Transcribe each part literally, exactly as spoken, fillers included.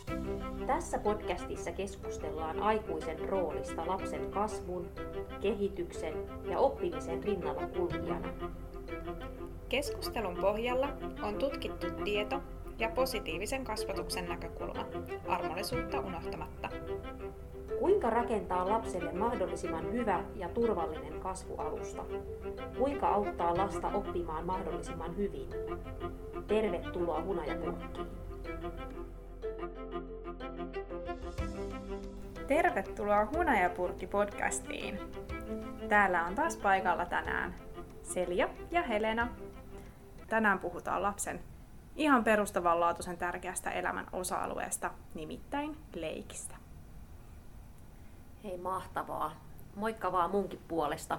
Tässä podcastissa keskustellaan aikuisen roolista lapsen kasvun, kehityksen ja oppimisen rinnalla kulkijana. Keskustelun pohjalla on tutkittu tieto ja positiivisen kasvatuksen näkökulma, armollisuutta unohtamatta. Kuinka rakentaa lapselle mahdollisimman hyvä ja turvallinen kasvualusta? Kuinka auttaa lasta oppimaan mahdollisimman hyvin? Tervetuloa Hunajapurkkiin! Tervetuloa Hunajapurkki-podcastiin. Täällä on taas paikalla tänään Selja ja Helena. Tänään puhutaan lapsen ihan perustavanlaatuisen tärkeästä elämän osa-alueesta, nimittäin leikistä. Hei, mahtavaa. Moikka vaan munkin puolesta.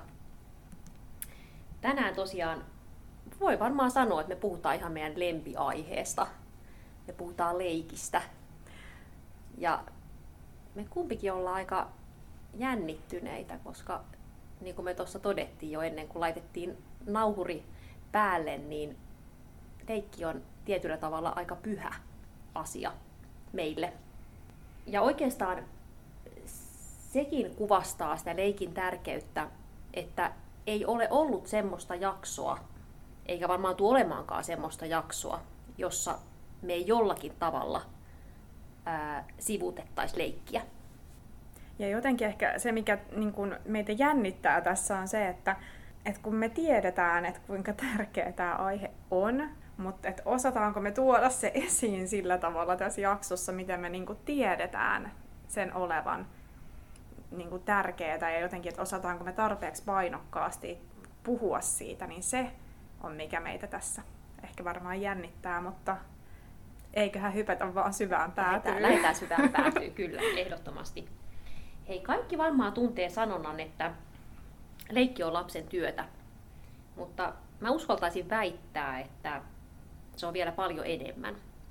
Tänään tosiaan voi varmaan sanoa, että me puhutaan ihan meidän lempiaiheesta. Me puhutaan leikistä. Ja me kumpikin ollaan aika jännittyneitä, koska niin kuin me tuossa todettiin jo ennen kuin laitettiin nauhuri päälle, niin leikki on tietyllä tavalla aika pyhä asia meille. Ja oikeastaan sekin kuvastaa sitä leikin tärkeyttä, että ei ole ollut semmoista jaksoa, eikä varmaan tule olemaankaan semmoista jaksoa, jossa me ei jollakin tavalla ää, sivutettaisi leikkiä. Ja jotenkin ehkä se, mikä niin kun meitä jännittää tässä on se, että, että kun me tiedetään, että kuinka tärkeä tämä aihe on, mutta että osataanko me tuoda se esiin sillä tavalla tässä jaksossa, miten me niin kun tiedetään sen olevan niin kuin tärkeää ja jotenkin, että osataanko me tarpeeksi painokkaasti puhua siitä, niin se on mikä meitä tässä ehkä varmaan jännittää, mutta eiköhän hypätä vaan syvään päätyyn. Lähdetään syvään päätyyn, kyllä, ehdottomasti. Hei, kaikki varmaan tuntee sanonnan, että leikki on lapsen työtä, mutta mä uskaltaisin väittää, että se on vielä paljon enemmän.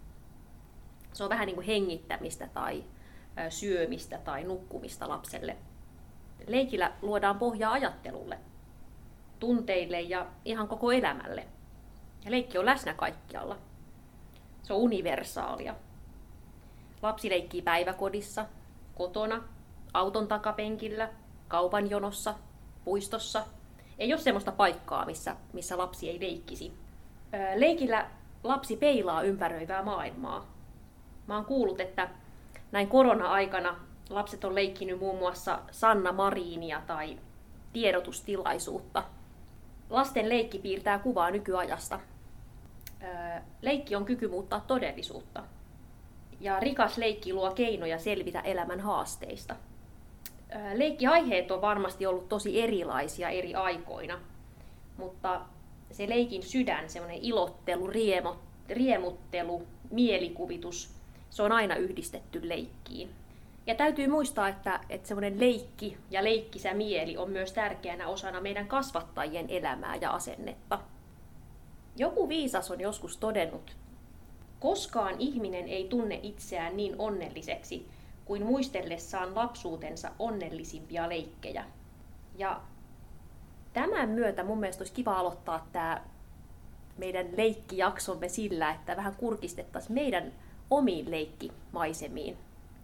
Se on vähän niin kuin hengittämistä tai syömistä tai nukkumista lapselle. Leikillä luodaan pohjaa ajattelulle, tunteille ja ihan koko elämälle. Ja leikki on läsnä kaikkialla. Se on universaalia. Lapsi leikkii päiväkodissa, kotona, auton takapenkillä, kaupan jonossa, puistossa. Ei ole semmoista paikkaa, missä, missä lapsi ei leikkisi. Leikillä lapsi peilaa ympäröivää maailmaa. Mä oon kuullut, että näin korona-aikana lapset on leikkinyt muun muassa Sanna Marinia tai tiedotustilaisuutta. Lasten leikki piirtää kuvaa nykyajasta. Leikki on kyky muuttaa todellisuutta. Ja rikas leikki luo keinoja selvitä elämän haasteista. Leikkiaiheet on varmasti ollut tosi erilaisia eri aikoina, mutta se leikin sydän, semmoinen ilottelu, riemuttelu, mielikuvitus, se on aina yhdistetty leikkiin. Ja täytyy muistaa, että, että semmoinen leikki ja leikkisä mieli on myös tärkeänä osana meidän kasvattajien elämää ja asennetta. Joku viisas on joskus todennut, koskaan ihminen ei tunne itseään niin onnelliseksi kuin muistellessaan lapsuutensa onnellisimpia leikkejä. Ja tämän myötä mun mielestä olisi kiva aloittaa tämä meidän leikkijaksomme sillä, että vähän kurkistettaisiin meidän omiin leikkimaisemiin.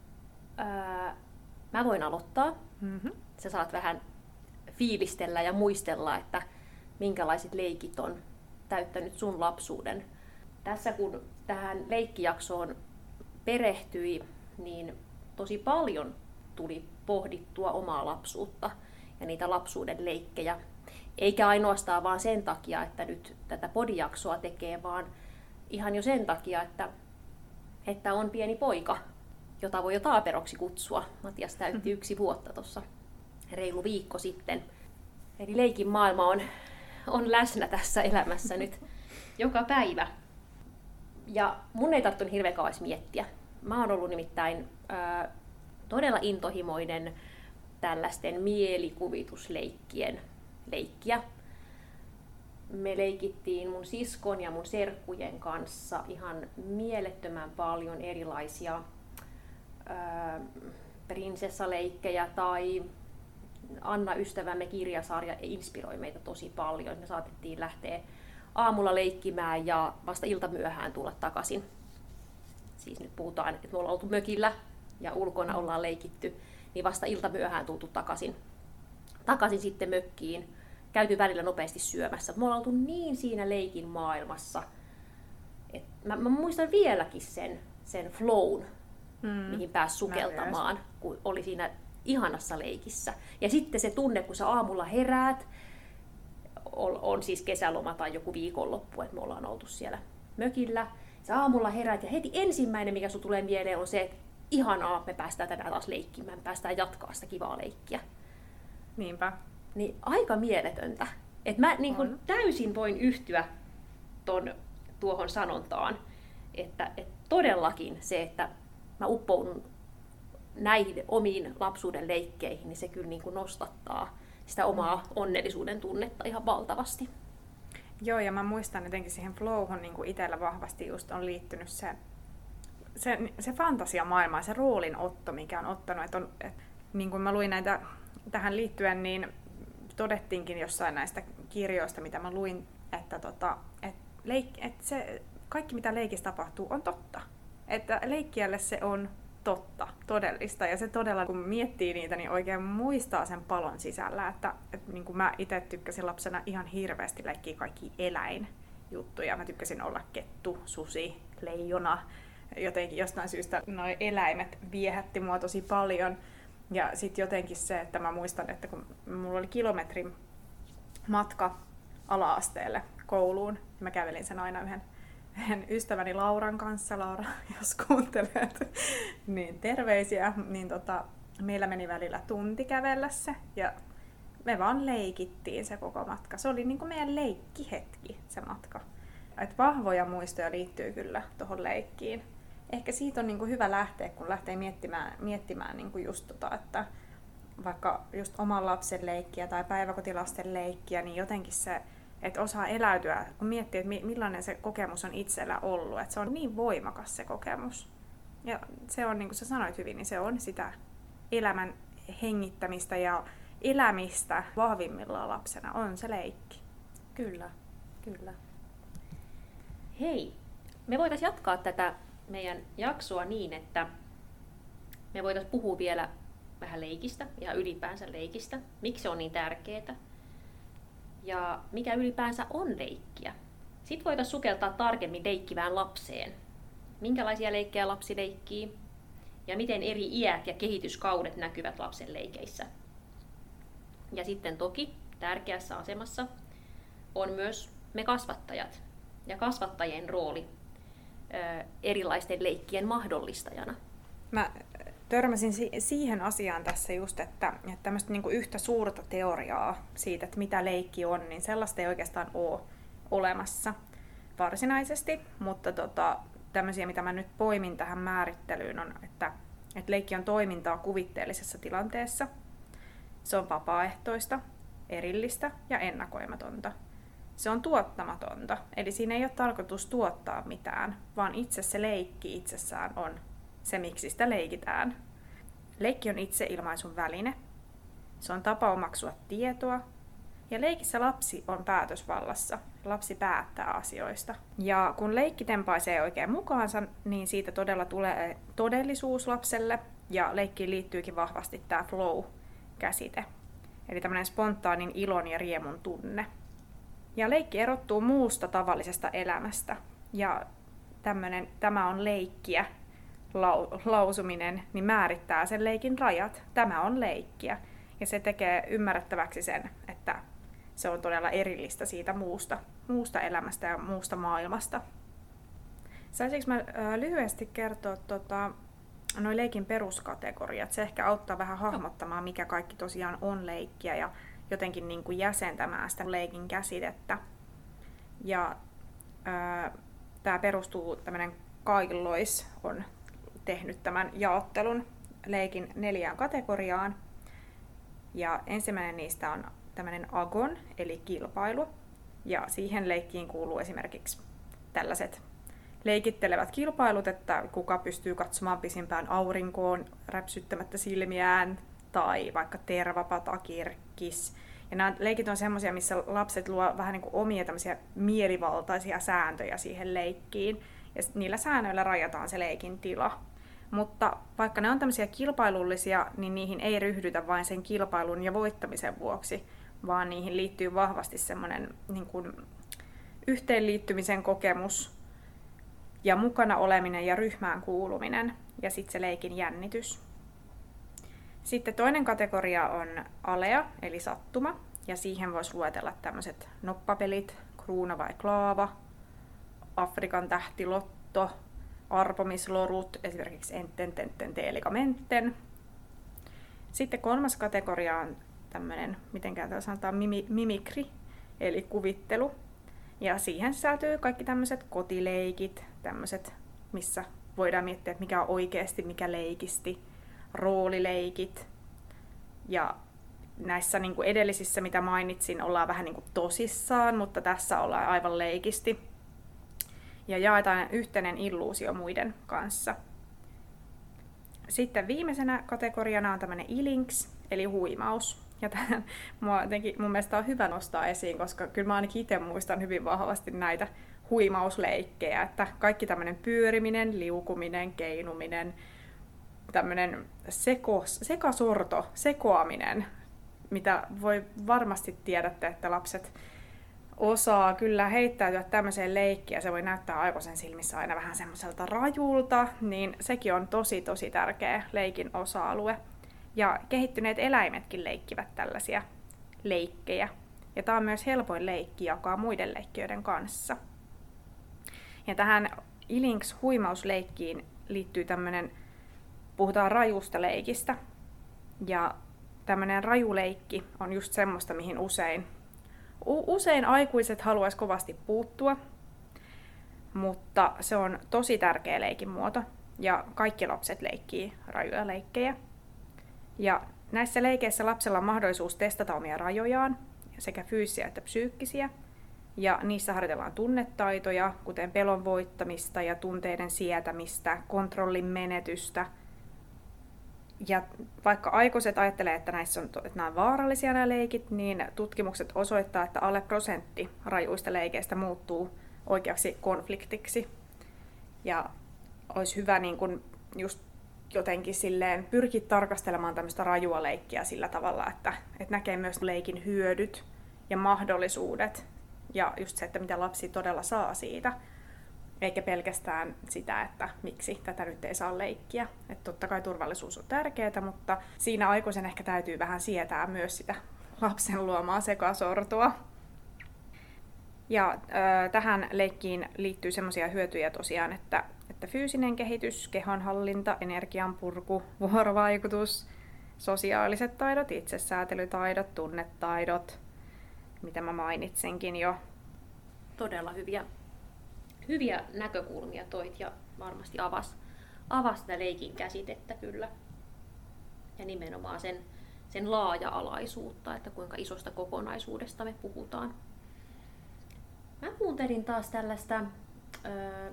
Öö, mä voin aloittaa. Mm-hmm. Sä saat vähän fiilistellä ja muistella, että minkälaiset leikit on täyttänyt sun lapsuuden. Tässä kun tähän leikkijaksoon perehtyi, niin tosi paljon tuli pohdittua omaa lapsuutta ja niitä lapsuuden leikkejä. Eikä ainoastaan vaan sen takia, että nyt tätä podijaksoa tekee, vaan ihan jo sen takia, että että on pieni poika, jota voi jo taaperoksi kutsua. Matias täytti yksi vuotta tuossa reilu viikko sitten. Eli leikin maailma on, on läsnä tässä elämässä nyt joka päivä. Ja mun ei tarvitse hirveän kauan miettiä. Mä oon ollut nimittäin ää, todella intohimoinen tällaisten mielikuvitusleikkien leikkiä. Me leikittiin mun siskon ja mun serkkujen kanssa ihan mielettömän paljon erilaisia ää, prinsessaleikkejä tai Anna ystävämme kirjasarja inspiroi meitä tosi paljon. Me saatettiin lähteä aamulla leikkimään ja vasta iltamyöhään tulla takaisin. siis nyt puhutaan, että me ollaan oltu mökillä ja ulkona ollaan leikitty, niin vasta iltamyöhään tultu takaisin, takaisin sitten mökkiin, käyty välillä nopeasti syömässä. Me ollaan oltu niin siinä leikin maailmassa, että mä, mä muistan vieläkin sen, sen flown, mm. mihin pääsi sukeltamaan, kun oli siinä ihanassa leikissä. Ja sitten se tunne, kun sä aamulla heräät, on, on siis kesäloma tai joku viikonloppu, että me ollaan oltu siellä mökillä. Sä aamulla heräät ja heti ensimmäinen, mikä sun tulee mieleen, on se, että ihanaa, me päästään tänään taas leikkimään, me päästään jatkaa sitä kivaa leikkiä. Niinpä. Niin aika mieletöntä. Et mä niin kun täysin voin yhtyä ton, tuohon sanontaan, että et todellakin se, että mä uppoudun näihin omiin lapsuuden leikkeihin, niin se kyllä niin kun nostattaa sitä omaa onnellisuuden tunnetta ihan valtavasti. Joo, ja mä muistan jotenkin siihen flowhun niin kuin itsellä vahvasti just on liittynyt se, se, se fantasiamaailma ja se roolinotto, mikä on ottanut. Että on, et, niin kuin mä luin näitä tähän liittyen, niin todettiinkin jossain näistä kirjoista, mitä mä luin, että, tota, et leik, et se, kaikki mitä leikissä tapahtuu on totta. Että leikkijälle se on totta, todellista. Ja se todella, kun miettii niitä, niin oikein muistaa sen palon sisällä. Että, että niin kuin mä itse tykkäsin lapsena ihan hirveästi leikkiä kaikki eläinjuttuja. Mä tykkäsin olla kettu, susi, leijona. Jotenkin jostain syystä noi eläimet viehätti mua tosi paljon. Ja sitten jotenkin se, että mä muistan, että kun mulla oli kilometrin matka ala-asteelle kouluun, niin mä kävelin sen aina yhden, yhden ystäväni Lauran kanssa. Laura, jos kuuntelet, niin terveisiä. Niin tota, meillä meni välillä tunti kävellä se, ja me vaan leikittiin se koko matka. Se oli niinku meidän leikkihetki, se matka. Et vahvoja muistoja liittyy kyllä tuohon leikkiin. Ehkä siitä on niinku hyvä lähteä, kun lähtee miettimään, miettimään niinku just tota, että vaikka just oman lapsen leikkiä tai päiväkotilasten leikkiä, niin jotenkin se, että osaa eläytyä, kun miettii, että millainen se kokemus on itsellä ollut, että se on niin voimakas se kokemus. Ja se on, niin kuin sä sanoit hyvin, niin se on sitä elämän hengittämistä ja elämistä vahvimmillaan lapsena, on se leikki. Kyllä, kyllä. Hei, me voitaisiin jatkaa tätä meidän jaksoa niin, että me voitaisiin puhua vielä vähän leikistä ja ylipäänsä leikistä, miksi se on niin tärkeää ja mikä ylipäänsä on leikkiä. Sitten voitaisiin sukeltaa tarkemmin leikkivään lapseen. Minkälaisia leikkejä lapsi leikkii ja miten eri iät ja kehityskaudet näkyvät lapsen leikeissä. Ja sitten toki tärkeässä asemassa on myös me kasvattajat ja kasvattajien rooli ö, erilaisten leikkien mahdollistajana. Mä törmäsin si- siihen asiaan tässä just, että, että tämmöistä niinku yhtä suurta teoriaa siitä, että mitä leikki on, niin sellaista ei oikeastaan ole olemassa varsinaisesti, mutta tota, tämmöisiä, mitä mä nyt poimin tähän määrittelyyn, on, että, että leikki on toimintaa kuvitteellisessa tilanteessa. Se on vapaaehtoista, erillistä ja ennakoimatonta. Se on tuottamatonta, eli siinä ei ole tarkoitus tuottaa mitään, vaan itse se leikki itsessään on se, miksi sitä leikitään. Leikki on itseilmaisun väline. Se on tapa omaksua tietoa. Ja leikissä lapsi on päätösvallassa. Lapsi päättää asioista. Ja kun leikki tempaisee oikein mukaansa, niin siitä todella tulee todellisuus lapselle. Ja leikkiin liittyykin vahvasti tämä flow-käsite. Eli tämmöinen spontaanin ilon ja riemun tunne. Ja leikki erottuu muusta tavallisesta elämästä. Ja tämmönen, tämä on leikkiä. Lausuminen niin määrittää sen leikin rajat. Tämä on leikkiä. Ja se tekee ymmärrettäväksi sen, että se on todella erillistä siitä muusta, muusta elämästä ja muusta maailmasta. Saisinko mä äh, lyhyesti kertoa tota, noi leikin peruskategoriat? Se ehkä auttaa vähän hahmottamaan, mikä kaikki tosiaan on leikkiä ja jotenkin niin kuin jäsentämään sitä leikin käsitettä. Ja äh, tämä perustuu tämmöinen Kyle Lois on tehnyt tämän jaottelun leikin neljään kategoriaan. Ja ensimmäinen niistä on tämmöinen agon, eli kilpailu. Ja siihen leikkiin kuuluu esimerkiksi tällaiset leikittelevät kilpailut, että kuka pystyy katsomaan pisimpään aurinkoon räpsyttämättä silmiään, tai vaikka tervapata, kirkkis. Ja nämä leikit on semmoisia, missä lapset luo vähän niin kuin omia tämmöisiä mielivaltaisia sääntöjä siihen leikkiin. ja niillä säännöillä rajataan se leikin tila. Mutta vaikka ne on tämmöisiä kilpailullisia, niin niihin ei ryhdytä vain sen kilpailun ja voittamisen vuoksi, vaan niihin liittyy vahvasti semmoinen niin kuin yhteenliittymisen kokemus ja mukana oleminen ja ryhmään kuuluminen ja sitten se leikin jännitys. Sitten toinen kategoria on alea, eli sattuma, ja siihen voisi luetella tämmöiset noppapelit, kruuna vai klaava, Afrikan tähtilotto, arpomislorut, esimerkiksi enten, tenten, teelikamentten. Sitten kolmas kategoria on tämmöinen, mitenkään tämä sanotaan, mimi, mimikri, eli kuvittelu. Ja siihen sisältyy kaikki tämmöiset kotileikit, tämmöiset, missä voidaan miettiä, että mikä on oikeasti, mikä leikisti, roolileikit. Ja näissä niin kuin edellisissä, mitä mainitsin, ollaan vähän niin kuin tosissaan, mutta tässä ollaan aivan leikisti. Ja jaetaan yhteinen illuusio muiden kanssa. Sitten viimeisenä kategoriana on tämmöinen ilinks, eli huimaus. Ja tämän, mua jotenkin, mun mielestä on hyvä nostaa esiin, koska kyllä mä ainakin itse muistan hyvin vahvasti näitä huimausleikkejä, että kaikki tämmöinen pyöriminen, liukuminen, keinuminen, tämmöinen seko, sekasorto, sekoaminen, mitä voi varmasti tiedätte, että lapset osaa kyllä heittäytyä tämmöiseen leikkiin, ja se voi näyttää aikuisen silmissä aina vähän semmoiselta rajulta, niin sekin on tosi tosi tärkeä leikin osa-alue. Ja kehittyneet eläimetkin leikkivät tällaisia leikkejä. Ja tämä on myös helpoin leikki jakaa muiden leikkiöiden kanssa. Ja tähän ilinks-huimausleikkiin liittyy tämmöinen, puhutaan rajusta leikistä. Ja tämmöinen rajuleikki on just semmoista, mihin usein, usein aikuiset haluaisi kovasti puuttua. Mutta se on tosi tärkeä leikin muoto. Ja kaikki lapset leikkii rajuja leikkejä. Ja näissä leikeissä lapsella on mahdollisuus testata omia rajojaan, sekä fyysisiä että psyykkisiä. Ja niissä harjoitellaan tunnetaitoja, kuten pelon voittamista ja tunteiden sietämistä, kontrollin menetystä. Ja vaikka aikuiset ajattelee, että näissä on, että nämä on vaarallisia nämä leikit, niin tutkimukset osoittaa, että alle prosentti rajuista leikeistä muuttuu oikeaksi konfliktiksi. Ja olisi hyvä niin kun just jotenkin silleen pyrkiä tarkastelemaan tämmöistä rajua leikkiä sillä tavalla, että, että näkee myös leikin hyödyt ja mahdollisuudet ja just se, että mitä lapsi todella saa siitä, eikä pelkästään sitä, että miksi tätä nyt ei saa leikkiä. Että totta kai turvallisuus on tärkeää, mutta siinä aikuisen ehkä täytyy vähän sietää myös sitä lapsen luomaa sekasortoa. Ja äh, tähän leikkiin liittyy semmoisia hyötyjä tosiaan, että että fyysinen kehitys, kehonhallinta, energianpurku, vuorovaikutus, sosiaaliset taidot, itsesäätelytaidot, tunnetaidot, mitä mä mainitsinkin jo. Todella hyviä, hyviä näkökulmia toit ja varmasti avasi avas sitä leikin käsitettä kyllä. Ja nimenomaan sen, sen laaja-alaisuutta, että kuinka isosta kokonaisuudesta me puhutaan. Mä kuuntelin taas tällaista Öö,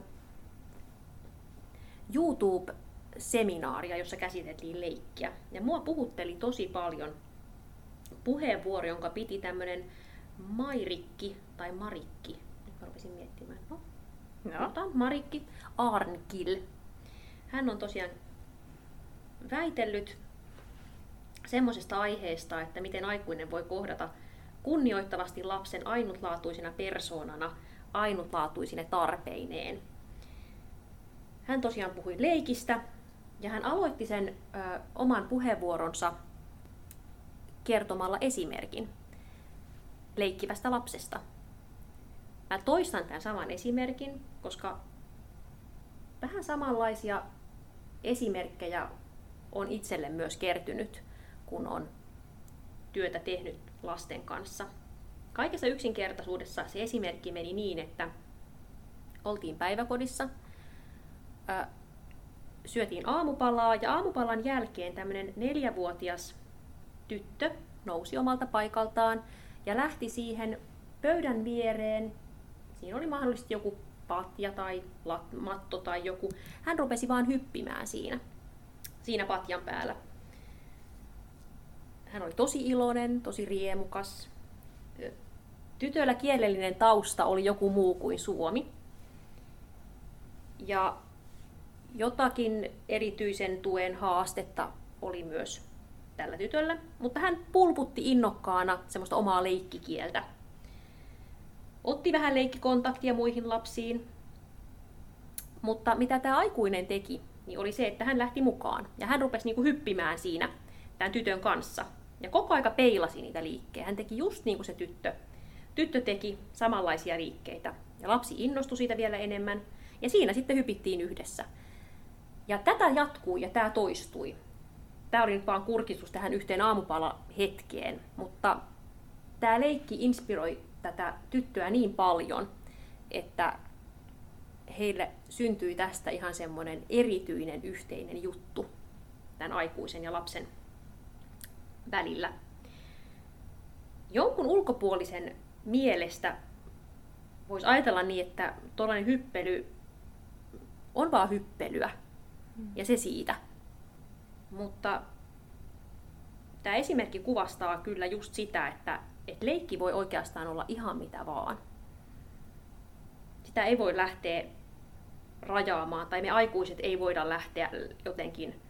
YouTube-seminaaria, jossa käsiteltiin leikkiä. Ja mua puhutteli tosi paljon puheenvuoro, jonka piti tämmönen Mairikki tai Marikki. Nyt mä rupesin miettimään. No, no. Marikki Arnkill. Hän on tosiaan väitellyt semmoisesta aiheesta, että miten aikuinen voi kohdata kunnioittavasti lapsen ainutlaatuisena persoonana, ainutlaatuisine tarpeineen. Hän tosiaan puhui leikistä ja hän aloitti sen ö, oman puheenvuoronsa kertomalla esimerkin leikkivästä lapsesta. Mä toistan tämän saman esimerkin, koska vähän samanlaisia esimerkkejä on itselle myös kertynyt, kun on työtä tehnyt lasten kanssa. Kaikessa yksinkertaisuudessa se esimerkki meni niin, että oltiin päiväkodissa, ää, syötiin aamupalaa ja aamupalan jälkeen tämmöinen neljävuotias tyttö nousi omalta paikaltaan ja lähti siihen pöydän viereen. Siinä oli mahdollisesti joku patja tai lat, matto tai joku. Hän rupesi vaan hyppimään siinä, siinä patjan päällä. Hän oli tosi iloinen, tosi riemukas. Tytöllä kielellinen tausta oli joku muu kuin suomi. Ja jotakin erityisen tuen haastetta oli myös tällä tytöllä, mutta hän pulputti innokkaana semmoista omaa leikkikieltä. Otti vähän leikkikontaktia muihin lapsiin, mutta mitä tämä aikuinen teki, niin oli se, että hän lähti mukaan. Ja hän rupesi niinku hyppimään siinä tämän tytön kanssa. Ja koko aika peilasi niitä liikkeitä. Hän teki just niin kuin se tyttö. Tyttö teki samanlaisia liikkeitä. Ja lapsi innostui siitä vielä enemmän. Ja siinä sitten hypittiin yhdessä. Ja tätä jatkuu ja tämä toistui. Tämä oli nyt vaan kurkistus tähän yhteen aamupala-hetkeen. Mutta tämä leikki inspiroi tätä tyttöä niin paljon, että heille syntyi tästä ihan semmoinen erityinen yhteinen juttu tämän aikuisen ja lapsen välillä. Jonkun ulkopuolisen mielestä voisi ajatella niin, että tuollainen hyppely on vaan hyppelyä ja se siitä. Mutta tämä esimerkki kuvastaa kyllä just sitä, että, että leikki voi oikeastaan olla ihan mitä vaan. Sitä ei voi lähteä rajaamaan, tai me aikuiset ei voida lähteä jotenkin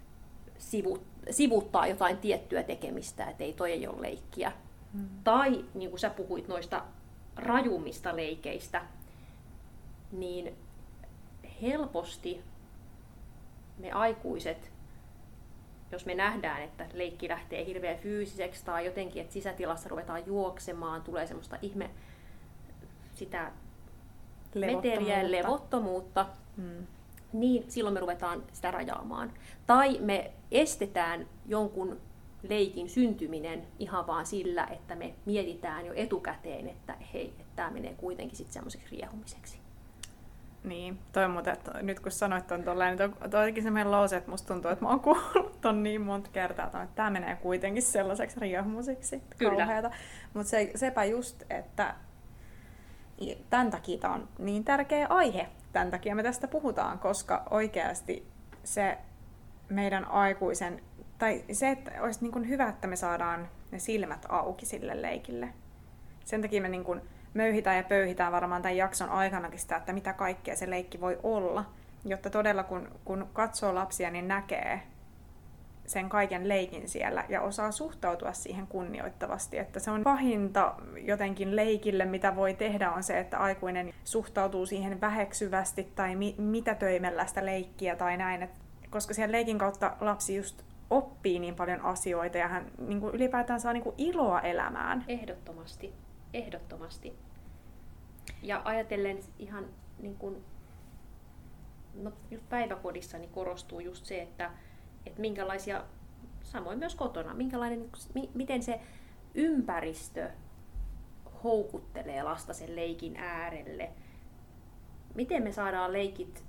sivuttaa jotain tiettyä tekemistä, että ei toi ei ole leikkiä. Mm. Tai niin kuin sä puhuit noista rajummista leikeistä, niin helposti me aikuiset, jos me nähdään, että leikki lähtee hirveän fyysiseksi tai jotenkin, että sisätilassa ruvetaan juoksemaan, tulee semmoista ihme sitä meteliä ja levottomuutta, hmm. niin silloin me ruvetaan sitä rajaamaan. Tai me estetään jonkun leikin syntyminen ihan vaan sillä, että me mietitään jo etukäteen, että hei, että tämä menee kuitenkin sitten semmoiseksi riehumiseksi. Niin, toi muuten, että nyt kun sanoit ton tolleen, niin toi, toi olikin semmoinen lause, että musta tuntuu, että mä oon kuullut ton niin monta kertaa, että tämä menee kuitenkin sellaiseksi riehumiseksi. Kyllä. Mutta se, sepä just, että tämän takia tämä on niin tärkeä aihe. Tämän takia me tästä puhutaan, koska oikeasti se meidän aikuisen, tai se, että olisi niin kuin hyvä, että me saadaan ne silmät auki sille leikille. Sen takia me niin kuin möyhitään ja pöyhitään varmaan tämän jakson aikanakin sitä, että mitä kaikkea se leikki voi olla, jotta todella kun, kun katsoo lapsia, niin näkee sen kaiken leikin siellä ja osaa suhtautua siihen kunnioittavasti. Että se on pahinta jotenkin leikille, mitä voi tehdä, on se, että aikuinen suhtautuu siihen väheksyvästi tai mi- mitätöimellä sitä leikkiä tai näin. Et koska siellä leikin kautta lapsi just oppii niin paljon asioita ja hän niin kuin ylipäätään saa niin kuin iloa elämään. Ehdottomasti. Ehdottomasti. Ja ajatellen ihan niin kuin, no just päiväkodissa niin korostuu just se, että, että minkälaisia, samoin myös kotona, minkälainen, miten se ympäristö houkuttelee lasta sen leikin äärelle. Miten me saadaan leikit,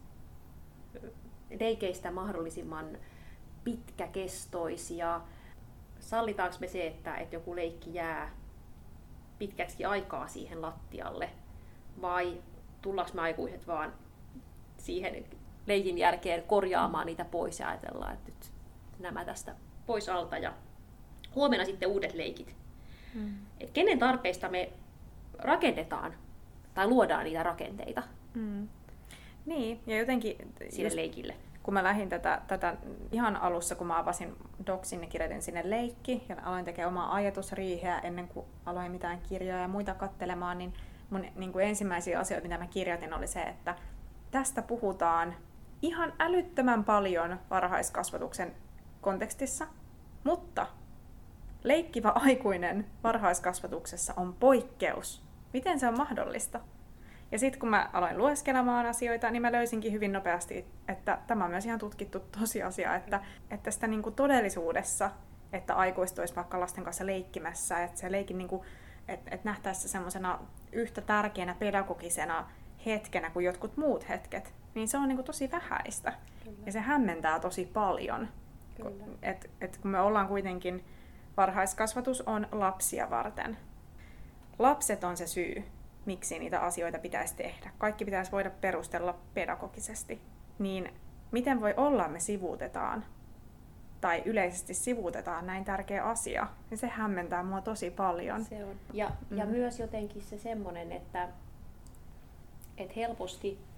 leikeistä mahdollisimman pitkäkestoisia. Sallitaanko me se, että, että joku leikki jää pitkäksi aikaa siihen lattialle, vai tullaanko me aikuiset vaan siihen leikin jälkeen korjaamaan niitä pois ja ajatellaan, että nyt nämä tästä pois alta ja huomenna sitten uudet leikit. Mm. Et kenen tarpeista me rakennetaan tai luodaan niitä rakenteita mm. Niin, ja jotenkin sille just, leikille. Kun mä lähdin tätä, tätä ihan alussa, kun mä avasin doksin ja kirjoitin sinne leikki ja aloin tekemään omaa ajatusriiheä ennen kuin aloin mitään kirjoja ja muita katselemaan, niin mun niin kuin ensimmäisiä asioita, mitä mä kirjoitin, oli se, että tästä puhutaan ihan älyttömän paljon varhaiskasvatuksen kontekstissa, mutta leikkivä aikuinen varhaiskasvatuksessa on poikkeus. Miten se on mahdollista? Ja sitten kun mä aloin lueskelemaan asioita, niin mä löysinkin hyvin nopeasti, että tämä on myös ihan tutkittu tosiasia, että, että sitä niin kuin todellisuudessa, että aikuiset olisi vaikka lasten kanssa leikkimässä, että se leikin, niin kuin, että, että nähtäisiin se semmoisena yhtä tärkeänä pedagogisena hetkenä kuin jotkut muut hetket, niin se on niin kuin tosi vähäistä. Kyllä. Ja se hämmentää tosi paljon. Että et kun me ollaan kuitenkin, varhaiskasvatus on lapsia varten. Lapset on se syy, miksi niitä asioita pitäisi tehdä. Kaikki pitäisi voida perustella pedagogisesti. Niin miten voi olla, me sivuutetaan tai yleisesti sivuutetaan näin tärkeä asia, niin se hämmentää mua tosi paljon. Se on. Ja, mm. ja myös jotenkin se semmoinen, että, että helposti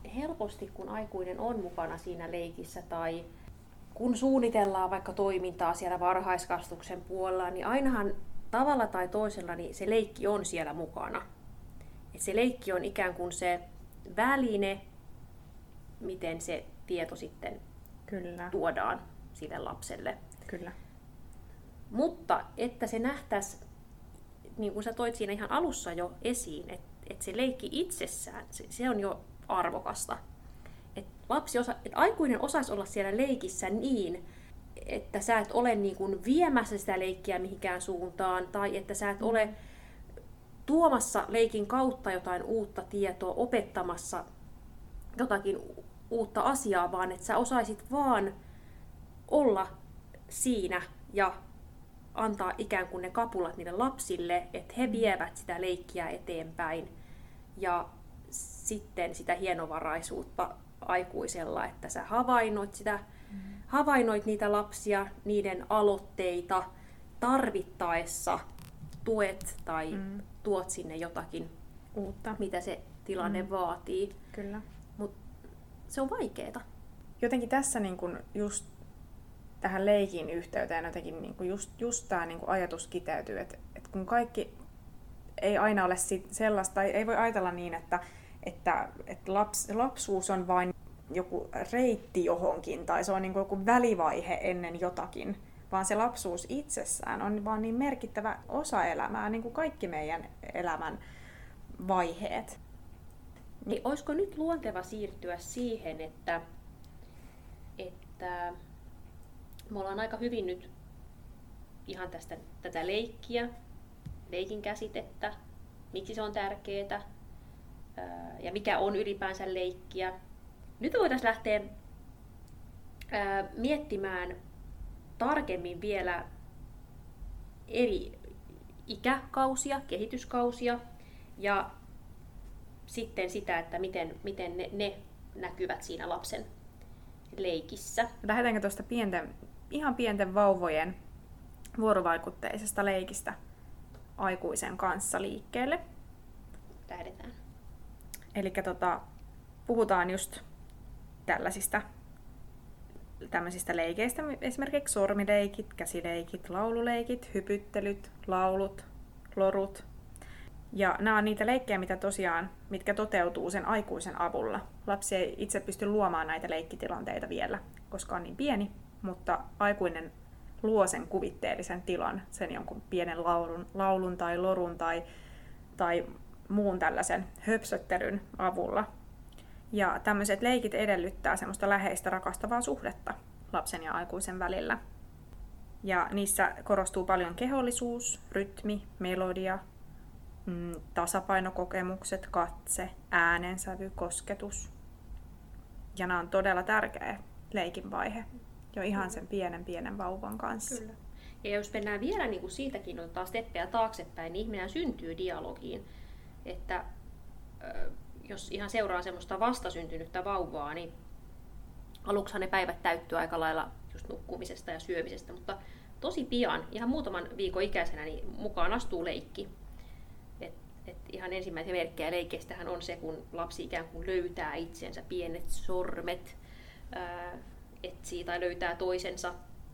helposti kun aikuinen on mukana siinä leikissä tai kun suunnitellaan vaikka toimintaa siellä varhaiskasvatuksen puolella, niin ainahan tavalla tai toisella niin se leikki on siellä mukana. Et se leikki on ikään kuin se väline, miten se tieto sitten Kyllä. tuodaan sille lapselle. Kyllä. Mutta että se nähtäisi, niin kuin sä toit siinä ihan alussa jo esiin, että, että se leikki itsessään, se, se on jo arvokasta. Että lapsi osa, että aikuinen osaisi olla siellä leikissä niin, että sä et ole niin kuin viemässä sitä leikkiä mihinkään suuntaan, tai että sä et ole tuomassa leikin kautta jotain uutta tietoa, opettamassa jotakin uutta asiaa, vaan että sä osaisit vaan olla siinä ja antaa ikään kuin ne kapulat niille lapsille, että he vievät sitä leikkiä eteenpäin. Ja sitten sitä hienovaraisuutta aikuisella, että sä havainnoit, sitä, mm. havainnoit niitä lapsia, niiden aloitteita, tarvittaessa tuet tai mm. tuot sinne jotakin uutta, mitä se tilanne mm. vaatii. Kyllä. Mut se on vaikeeta. Jotenkin tässä niin kun just tähän leikin yhteyteen jotenkin niin kun just, just tämä niin kun ajatus kiteytyy, että, että kun kaikki ei aina ole sit sellaista, tai ei voi ajatella niin, että, että, että laps, lapsuus on vain joku reitti johonkin, tai se on niin kuin joku välivaihe ennen jotakin, vaan se lapsuus itsessään on vaan niin merkittävä osa elämää, niin kuin kaikki meidän elämän vaiheet. Niin olisiko nyt luonteva siirtyä siihen, että, että me ollaan aika hyvin nyt ihan tästä, tätä leikkiä, leikin käsitettä, miksi se on tärkeää ja mikä on ylipäänsä leikkiä. Nyt voitaisiin lähteä miettimään tarkemmin vielä eri ikäkausia, kehityskausia ja sitten sitä, että miten, miten ne, ne näkyvät siinä lapsen leikissä. Lähdetäänkö tuosta pienten, ihan pienten vauvojen vuorovaikutteisesta leikistä aikuisen kanssa liikkeelle? Lähdetään. Eli tota, puhutaan just tällaisista tämmöisistä leikeistä, esimerkiksi sormileikit, käsileikit, laululeikit, hypyttelyt, laulut, lorut. Ja nämä on niitä leikkejä, mitä tosiaan, mitkä toteutuu sen aikuisen avulla. Lapsi ei itse pysty luomaan näitä leikkitilanteita vielä, koska on niin pieni, mutta aikuinen luo sen kuvitteellisen tilan, sen jonkun pienen laulun, laulun tai lorun tai, tai muun tällaisen höpsöttelyn avulla. Ja tämmöiset leikit edellyttää semmoista läheistä rakastavaa suhdetta lapsen ja aikuisen välillä. Ja niissä korostuu paljon kehollisuus, rytmi, melodia, mm, tasapainokokemukset, katse, äänensävy, kosketus. Ja nämä on todella tärkeä leikin vaihe jo ihan sen pienen pienen vauvan kanssa. Kyllä. Ja jos mennään vielä niin kuin siitäkin ottaa steppejä taaksepäin, niin ihminen syntyy dialogiin. Että jos ihan seuraa semmoista vastasyntynyttä vauvaa, niin aluksihan ne päivät täyttyy aika lailla just nukkumisesta ja syömisestä, mutta tosi pian, ihan muutaman viikon ikäisenä, niin mukaan astuu leikki. Et, et ihan ensimmäisiä merkkejä leikeistähän on se, kun lapsi ikään kuin löytää itsensä, pienet sormet, ää, etsii tai löytää toisensa.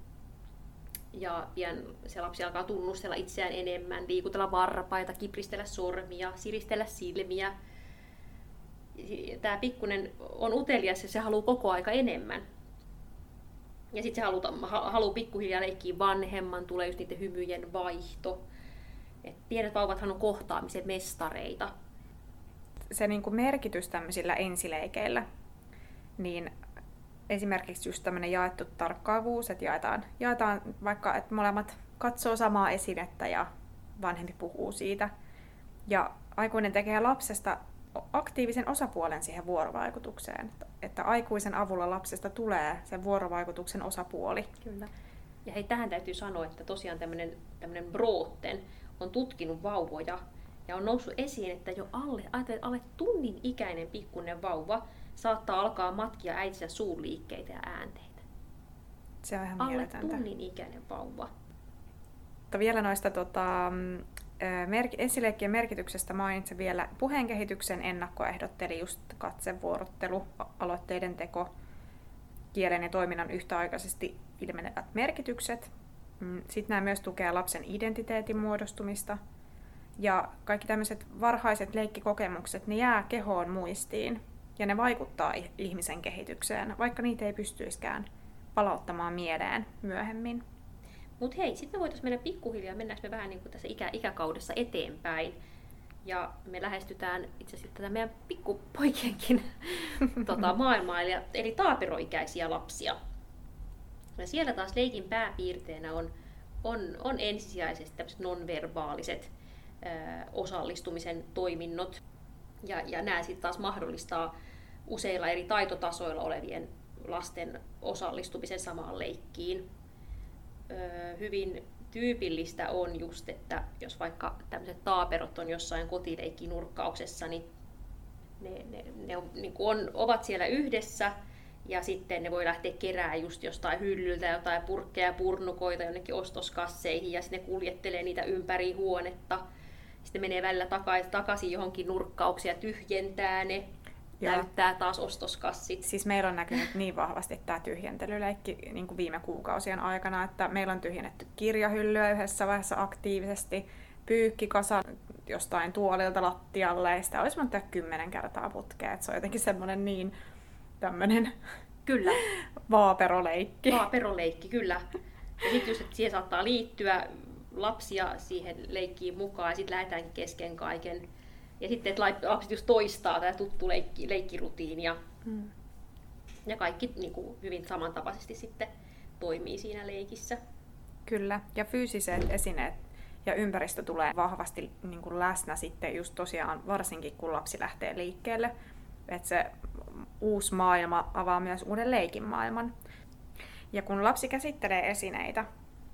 Ja pian se lapsi alkaa tunnustella itseään enemmän, liikutella varpaita, kipristellä sormia, siristellä silmiä. Tämä pikkunen on utelias ja se haluaa koko aika enemmän. Ja sitten se haluaa, haluaa pikkuhiljaa leikkiä vanhemman, tulee just niiden hymyjen vaihto. Et pienet vauvathan on kohtaamisen mestareita. Se niinku merkitys tämmöisillä ensileikeillä, niin esimerkiksi just tämmöinen jaettu tarkkaavuus, että jaetaan, jaetaan vaikka, että molemmat katsoo samaa esinettä ja vanhempi puhuu siitä. Ja aikuinen tekee lapsesta aktiivisen osapuolen siihen vuorovaikutukseen, että aikuisen avulla lapsesta tulee sen vuorovaikutuksen osapuoli. Kyllä. Ja hei, tähän täytyy sanoa, että tosiaan tämmöinen, tämmöinen Brooten on tutkinut vauvoja ja on noussut esiin, että jo alle, alle tunnin ikäinen pikkuinen vauva saattaa alkaa matkia äitinsä suunliikkeitä ja äänteitä. Se on ihan alle mieletöntä. tunnin ikäinen vauva. Mutta vielä noista tota, Esileikkien merkityksestä mainitsen vielä puheen kehityksen ennakkoehdot, eli just katsevuorottelu, aloitteiden teko, kielen ja toiminnan yhtäaikaisesti ilmenevät merkitykset. Sitten nämä myös tukee lapsen identiteetin muodostumista. Ja kaikki tämmöiset varhaiset leikkikokemukset, ne jää kehoon muistiin ja ne vaikuttaa ihmisen kehitykseen, vaikka niitä ei pystyisikään palauttamaan mieleen myöhemmin. Mutta hei, sitten me voitaisiin mennä pikkuhiljaa, mennäänkö me vähän niin kuin tässä ikä, ikäkaudessa eteenpäin. Ja me lähestytään itse asiassa tätä meidän pikkupoikienkin tota, maailmaa, eli, eli taaperoikäisiä lapsia. Ja siellä taas leikin pääpiirteenä on, on, on ensisijaisesti tämmöiset nonverbaaliset ö, osallistumisen toiminnot. Ja, ja nämä sitten taas mahdollistaa useilla eri taitotasoilla olevien lasten osallistumisen samaan leikkiin. Öö, hyvin tyypillistä on just, että jos vaikka tämmöiset taaperot on jossain kotileikkinurkkauksessa, niin ne, ne, ne on, niin kuin on, ovat siellä yhdessä ja sitten ne voi lähteä keräämään just jostain hyllyltä jotain purkkeja ja purnukoita jonnekin ostoskasseihin ja sitten ne kuljettelee niitä ympäri huonetta. Sitten menee välillä takaisin, takaisin johonkin nurkkaukseen ja tyhjentää ne. Ja täyttää taas ostoskassit. Siis meillä on näkynyt niin vahvasti tämä tyhjentelyleikki niin kuin viime kuukausien aikana, että meillä on tyhjennetty kirjahyllyä yhdessä vaiheessa aktiivisesti, pyykkikasa jostain tuolilta lattialle, ja sitä olisi voinut tehdä kymmenen kertaa putkeen. Se on jotenkin semmoinen niin tämmöinen kyllä. vaaperoleikki. Vaaperoleikki, kyllä. Ja sitten just, että siihen saattaa liittyä lapsia siihen leikkiin mukaan, ja sitten lähdetäänkin kesken kaiken. Ja sitten, että lapset just toistaa tätä tuttu leikki, leikkirutiinia. Mm. Ja kaikki niin kuin, hyvin samantapaisesti sitten toimii siinä leikissä. Kyllä, ja fyysiset esineet ja ympäristö tulee vahvasti niin kuin läsnä sitten just tosiaan, varsinkin kun lapsi lähtee liikkeelle. Että se uusi maailma avaa myös uuden leikin maailman. Ja kun lapsi käsittelee esineitä,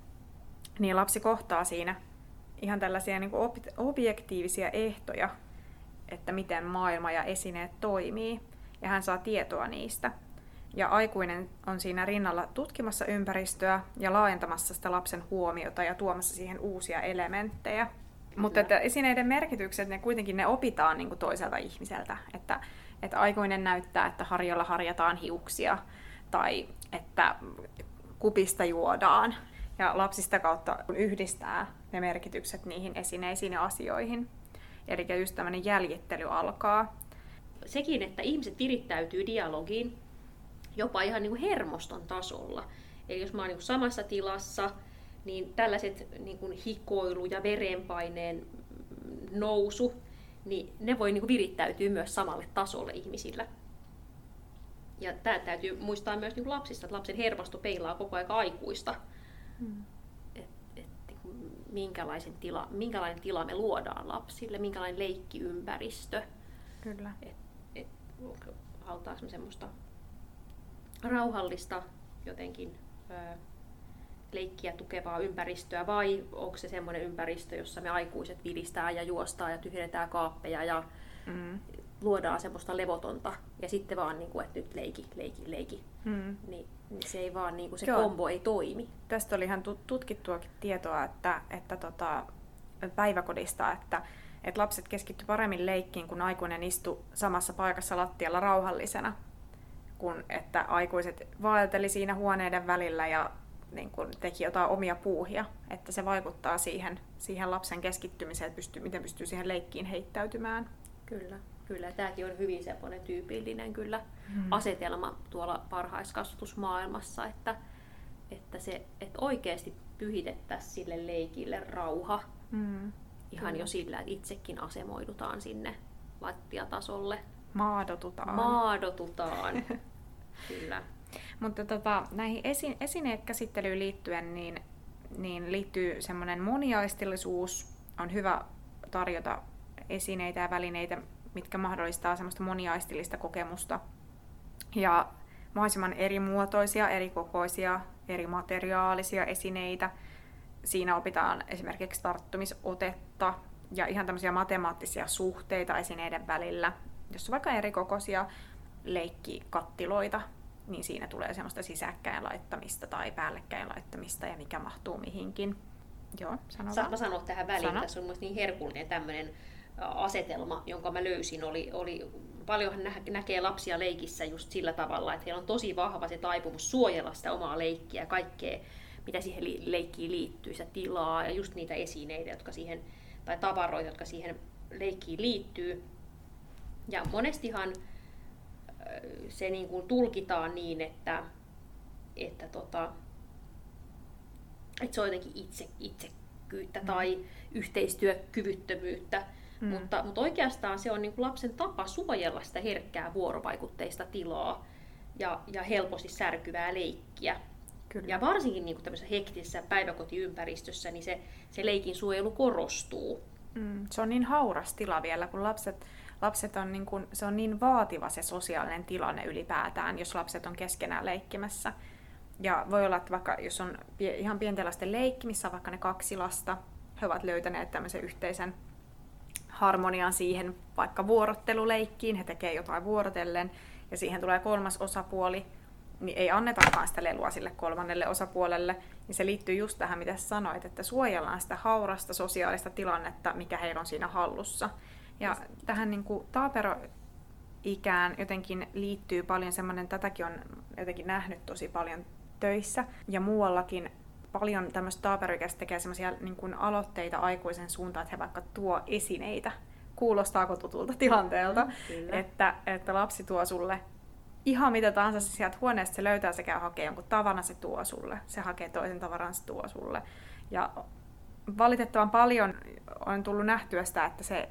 niin lapsi kohtaa siinä ihan tällaisia niin kuin objektiivisia ehtoja, että miten maailma ja esineet toimii, ja hän saa tietoa niistä. Ja aikuinen on siinä rinnalla tutkimassa ympäristöä ja laajentamassa sitä lapsen huomiota ja tuomassa siihen uusia elementtejä. Kyllä. Mutta että esineiden merkitykset, ne kuitenkin ne opitaan niin kuin toiselta ihmiseltä. Että, että aikuinen näyttää, että harjalla harjataan hiuksia, tai että kupista juodaan. Ja lapsi sitä kautta yhdistää ne merkitykset niihin esineisiin ja asioihin. Eli just tämmöinen jäljittely alkaa. Sekin, että ihmiset virittäytyy dialogiin jopa ihan niin kuin hermoston tasolla. Eli jos mä oon niin kuin samassa tilassa, niin tällaiset niin kuin hikoilu ja verenpaineen nousu, niin ne voi niin kuin virittäytyä myös samalle tasolle ihmisillä. Ja tämä täytyy muistaa myös niin kuin lapsista, että lapsen hermosto peilaa koko ajan aikuista. Hmm. Minkälaisen tila, minkälainen tila me luodaan lapsille, minkälainen leikkiympäristö. Kyllä. Et, et, halutaanko me semmoista rauhallista jotenkin ö, leikkiä tukevaa ympäristöä, vai onko se semmoinen ympäristö, jossa me aikuiset vilistää ja juostaa ja tyhjennetään kaappeja ja mm. luodaan semmoista levotonta ja sitten vaan niin kuin, että nyt leiki, leiki, leiki. Mm. Niin, niin se ei vaan niin kuin, se Joo. kombo ei toimi. Tästä oli ihan tutkittuakin tietoa, että, että tota, päiväkodista, että, että lapset keskittyivät paremmin leikkiin, kun aikuinen istui samassa paikassa lattialla rauhallisena, kun että aikuiset vaelteli siinä huoneiden välillä ja niin kun teki jotain omia puuhia, että se vaikuttaa siihen, siihen lapsen keskittymiseen, että pystyy, miten pystyy siihen leikkiin heittäytymään. Kyllä, kyllä. Tämäkin on hyvin semmoinen tyypillinen kyllä hmm. asetelma tuolla varhaiskasvatusmaailmassa, että, että, se, että oikeasti pyhitettäisiin sille leikille rauha. Hmm. Ihan kyllä. Jo sillä, että itsekin asemoidutaan sinne lattiatasolle. Maadotutaan. Maadotutaan, kyllä. Mutta tota, näihin esi- esinekäsittelyyn liittyen niin, niin liittyy semmoinen moniaistillisuus. On hyvä tarjota esineitä ja välineitä, mitkä mahdollistaa semmoista moniaistillista kokemusta. Ja mahdollisimman eri muotoisia, eri kokoisia, eri materiaalisia esineitä. Siinä opitaan esimerkiksi tarttumisotetta ja ihan tämmöisiä matemaattisia suhteita esineiden välillä. Jos on vaikka eri kokoisia leikkikattiloita, niin siinä tulee semmoista sisäkkäin laittamista tai päällekkäin laittamista ja mikä mahtuu mihinkin. Joo, sano Saat mä sanoa tähän väliin, Sano. tässä on mun niin herkullinen tämmöinen asetelma, jonka mä löysin. Oli, oli, paljonhan nä- näkee lapsia leikissä just sillä tavalla, että heillä on tosi vahva se taipumus suojella sitä omaa leikkiä ja kaikkea, mitä siihen li- leikkiin liittyy, sitä tilaa ja just niitä esineitä, jotka siihen, tai tavaroita, jotka siihen leikkiin liittyy. Ja monestihan se niin kuin tulkitaan niin, että, että, tota, että se on jotenkin itse, itsekkyyttä mm. tai yhteistyökyvyttömyyttä, mm. mutta, mutta oikeastaan se on niin kuin lapsen tapa suojella sitä herkkää vuorovaikutteista tilaa ja, ja helposti särkyvää leikkiä. Kyllä. Ja varsinkin niin kuin tämmöisessä hektisessä päiväkotiympäristössä niin se, se leikin suojelu korostuu. Mm. Se on niin hauras tila vielä, kun lapset Lapset on niin kuin, se on niin vaativa se sosiaalinen tilanne ylipäätään, jos lapset on keskenään leikkimässä. Ja voi olla, että vaikka jos on ihan pienten lasten leikki, missä on vaikka ne kaksi lasta, he ovat löytäneet tämmöisen yhteisen harmonian siihen vaikka vuorotteluleikkiin, he tekee jotain vuorotellen, ja siihen tulee kolmas osapuoli, niin ei annetakaan sitä lelua sille kolmannelle osapuolelle. Niin se liittyy just tähän, mitä sanoit, että suojellaan sitä haurasta sosiaalista tilannetta, mikä heillä on siinä hallussa. Ja tähän niin kuin taaperoikään jotenkin liittyy paljon semmoinen, tätäkin on jotenkin nähnyt tosi paljon töissä ja muuallakin paljon tämmöistä taaperoikäistä tekee semmoisia niin kuin aloitteita aikuisen suuntaan, että he vaikka tuo esineitä. Kuulostaako tutulta tilanteelta, mm, että, että lapsi tuo sulle ihan mitä tahansa, se sieltä huoneesta se löytää, se käy hakee jonkun tavaran, se tuo sulle. Se hakee toisen tavaran, se tuo sulle. Ja valitettavan paljon on tullut nähtyä sitä, että se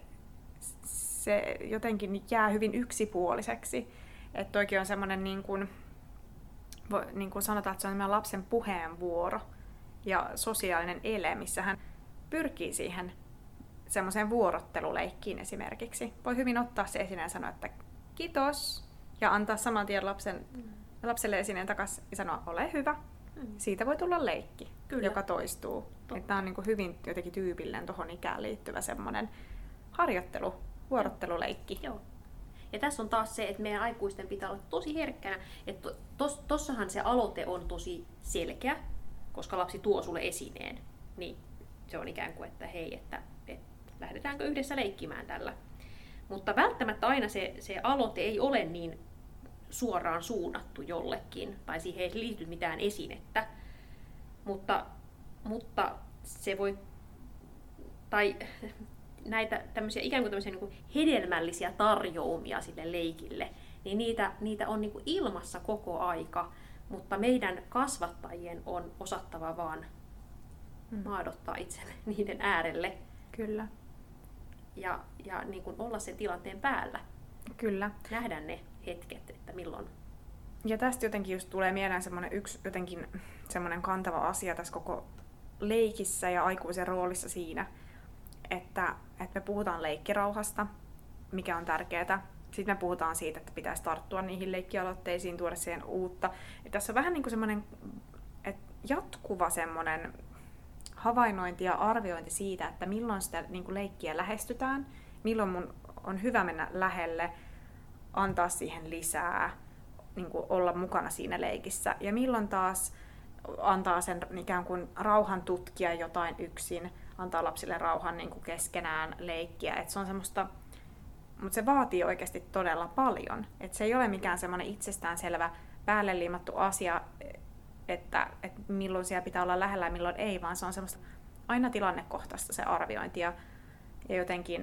se jotenkin jää hyvin yksipuoliseksi. Että toikin on semmoinen, niin kuin, niin kuin sanotaan, että se on lapsen puheenvuoro ja sosiaalinen ele, missä hän pyrkii siihen semmoiseen vuorotteluleikkiin esimerkiksi. Voi hyvin ottaa se esineen ja sanoa, että kiitos, ja antaa saman tien lapsen, mm. lapselle esineen takaisin ja sanoa, ole hyvä. Mm. Siitä voi tulla leikki, Kyllä. joka toistuu. Tämä on niin kuin hyvin jotenkin tyypillinen tuohon ikään liittyvä semmoinen harjoittelu, vuorotteluleikki. Joo. Ja tässä on taas se, että meidän aikuisten pitää olla tosi herkkänä, että tos, tossahan se aloite on tosi selkeä, koska lapsi tuo sulle esineen. Niin se on ikään kuin, että hei, että, että lähdetäänkö yhdessä leikkimään tällä. Mutta välttämättä aina se, se aloite ei ole niin suoraan suunnattu jollekin, tai siihen ei liity mitään esinettä. Mutta, mutta se voi, tai näitä tämmöisiä, ikään kuin tämmöisiä niin kuin hedelmällisiä tarjoumia sille leikille, niin niitä, niitä on niin kuin ilmassa koko aika, mutta meidän kasvattajien on osattava vaan hmm. maadottaa itselle niiden äärelle. Kyllä. Ja, ja niin kuin olla sen tilanteen päällä. Kyllä. Nähdä ne hetket, että milloin. Ja tästä jotenkin just tulee mieleen semmoinen yksi jotenkin semmoinen kantava asia tässä koko leikissä ja aikuisen roolissa siinä, että, että me puhutaan leikkirauhasta, mikä on tärkeää. Sitten me puhutaan siitä, että pitäisi tarttua niihin leikkialoitteisiin, tuoda siihen uutta. Ja tässä on vähän niin kuin semmoinen jatkuva semmoinen havainnointi ja arviointi siitä, että milloin sitä niin kuin leikkiä lähestytään, milloin mun on hyvä mennä lähelle, antaa siihen lisää, niin kuin olla mukana siinä leikissä. Ja milloin taas antaa sen ikään kuin rauhan tutkia jotain yksin, antaa lapsille rauhan niin kuin keskenään leikkiä. Et se on semmoista, mutta se vaatii oikeasti todella paljon. Et se ei ole mikään semmoinen itsestäänselvä päälle liimattu asia, että, että milloin siellä pitää olla lähellä ja milloin ei, vaan se on semmoista aina tilannekohtaista se arviointi. Ja, ja jotenkin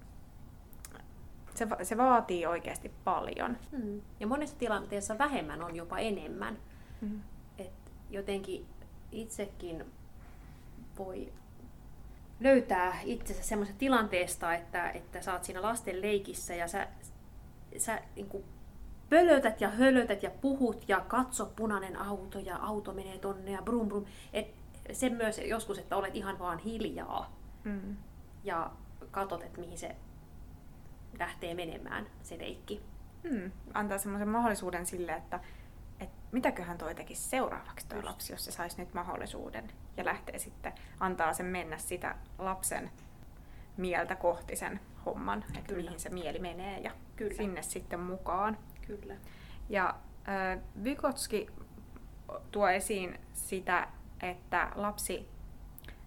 se, se vaatii oikeasti paljon. Hmm. Ja monessa tilanteessa vähemmän on jopa enemmän. Hmm. Et jotenkin itsekin voi löytää itsensä semmoisesta tilanteesta, että, että sä oot siinä lasten leikissä ja sä, sä niin kuin pölötät ja hölötät ja puhut ja katso punainen auto ja auto menee tonne ja brum brum. Et se myös joskus, että olet ihan vaan hiljaa mm. ja katot, että mihin se lähtee menemään, se leikki. Mm. Antaa semmoisen mahdollisuuden sille, että että mitäköhän toi tekisi seuraavaksi toi lapsi, jos se saisi nyt mahdollisuuden ja lähtee sitten, antaa sen mennä sitä lapsen mieltä kohti sen homman, että Kyllä. mihin se mieli menee ja Kyllä. sinne sitten mukaan. Kyllä. Ja äh, Vygotski tuo esiin sitä, että lapsi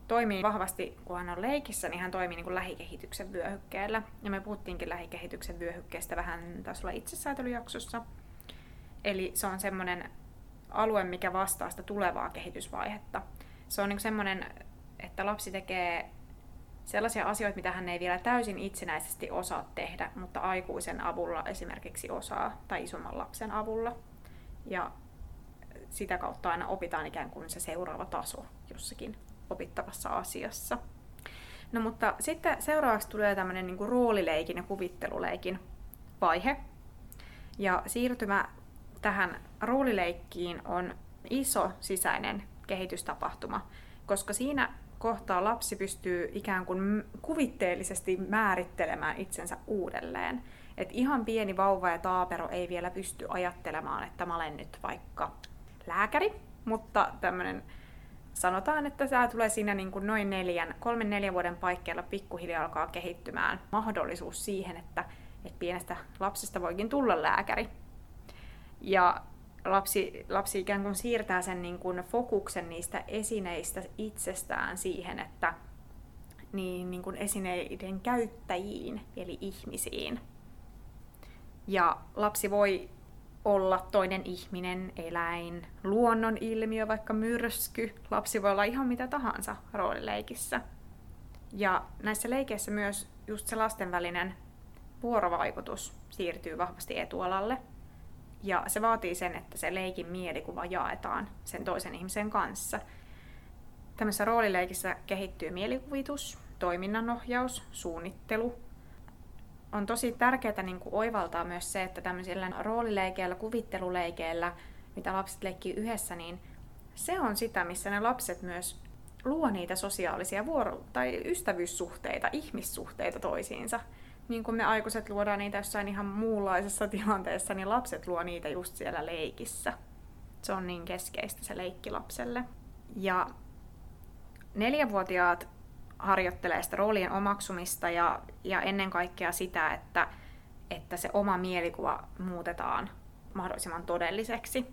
toimii vahvasti, kun hän on leikissä, niin hän toimii niin kuin lähikehityksen vyöhykkeellä. Ja me puhuttiinkin lähikehityksen vyöhykkeestä vähän taas olla itsesäätelyjaksossa. Eli se on semmoinen alue, mikä vastaa sitä tulevaa kehitysvaihetta. Se on niin kuin semmoinen, että lapsi tekee sellaisia asioita, mitä hän ei vielä täysin itsenäisesti osaa tehdä, mutta aikuisen avulla esimerkiksi osaa, tai isomman lapsen avulla. Ja sitä kautta aina opitaan ikään kuin se seuraava taso jossakin opittavassa asiassa. No mutta sitten seuraavaksi tulee tämmöinen niin kuin roolileikin ja kuvitteluleikin vaihe. Ja siirtymä tähän roolileikkiin on iso sisäinen kehitystapahtuma, koska siinä kohtaa lapsi pystyy ikään kuin kuvitteellisesti määrittelemään itsensä uudelleen. Et ihan pieni vauva ja taapero ei vielä pysty ajattelemaan, että mä olen nyt vaikka lääkäri, mutta tämmöinen, sanotaan, että tämä tulee siinä niin kuin noin neljän, kolmen neljän vuoden paikkeilla pikkuhiljaa alkaa kehittymään mahdollisuus siihen, että, että pienestä lapsesta voikin tulla lääkäri. Ja lapsi, lapsi ikään kuin siirtää sen niin kuin fokuksen niistä esineistä itsestään siihen, että niin, niin kuin esineiden käyttäjiin, eli ihmisiin. Ja lapsi voi olla toinen ihminen, eläin, luonnon ilmiö, vaikka myrsky. Lapsi voi olla ihan mitä tahansa roolileikissä. Ja näissä leikeissä myös just se lasten välinen vuorovaikutus siirtyy vahvasti etualalle. Ja se vaatii sen, että se leikin mielikuva jaetaan sen toisen ihmisen kanssa. Tämmöisessä roolileikissä kehittyy mielikuvitus, toiminnanohjaus, suunnittelu. On tosi tärkeää niin kuin oivaltaa myös se, että tämmöisillä roolileikeillä, kuvitteluleikeillä, mitä lapset leikkii yhdessä, niin se on sitä, missä ne lapset myös luo niitä sosiaalisia vuoro- tai ystävyyssuhteita, ihmissuhteita toisiinsa. Niin kuin me aikuiset luodaan niitä jossain ihan muunlaisessa tilanteessa, niin lapset luo niitä just siellä leikissä. Se on niin keskeistä se leikki lapselle. Ja neljävuotiaat harjoittelee sitä roolien omaksumista ja, ja ennen kaikkea sitä, että, että se oma mielikuva muutetaan mahdollisimman todelliseksi.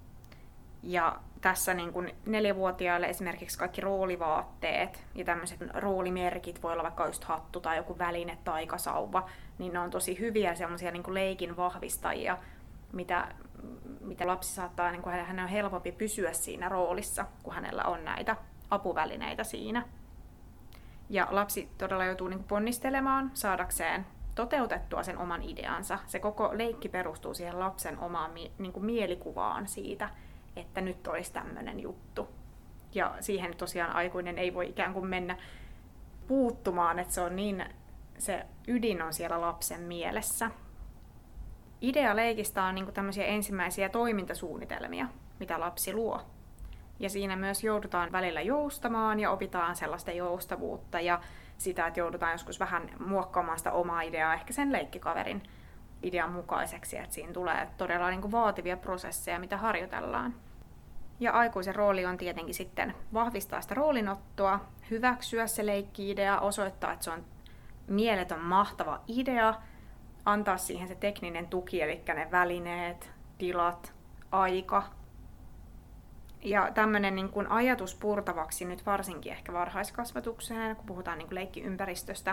Ja tässä niin kuin neljävuotiaille esimerkiksi kaikki roolivaatteet ja tämmöiset roolimerkit, voi olla vaikka just hattu tai joku väline, taikasauva, niin ne on tosi hyviä semmoisia niin kuin leikin vahvistajia, mitä, mitä lapsi saattaa, niin kuin hänen on helpompi pysyä siinä roolissa, kun hänellä on näitä apuvälineitä siinä. Ja lapsi todella joutuu niin kuin ponnistelemaan saadakseen toteutettua sen oman ideansa. Se koko leikki perustuu siihen lapsen omaan niin kuin mielikuvaan siitä, että nyt olisi tämmöinen juttu. Ja siihen tosiaan aikuinen ei voi ikään kuin mennä puuttumaan, että se on niin, se ydin on siellä lapsen mielessä. Idea leikistä on niin kuin tämmöisiä ensimmäisiä toimintasuunnitelmia, mitä lapsi luo. Ja siinä myös joudutaan välillä joustamaan ja opitaan sellaista joustavuutta ja sitä, että joudutaan joskus vähän muokkaamaan sitä omaa ideaa ehkä sen leikkikaverin idean mukaiseksi, että siinä tulee todella niin kuin vaativia prosesseja, mitä harjoitellaan. Ja aikuisen rooli on tietenkin sitten vahvistaa sitä roolinottoa, hyväksyä se leikki-idea, osoittaa, että se on mieletön mahtava idea, antaa siihen se tekninen tuki, eli ne välineet, tilat, aika. Ja tämmöinen niin kuin ajatus purtavaksi nyt varsinkin ehkä varhaiskasvatukseen, kun puhutaan niin kuin leikkiympäristöstä,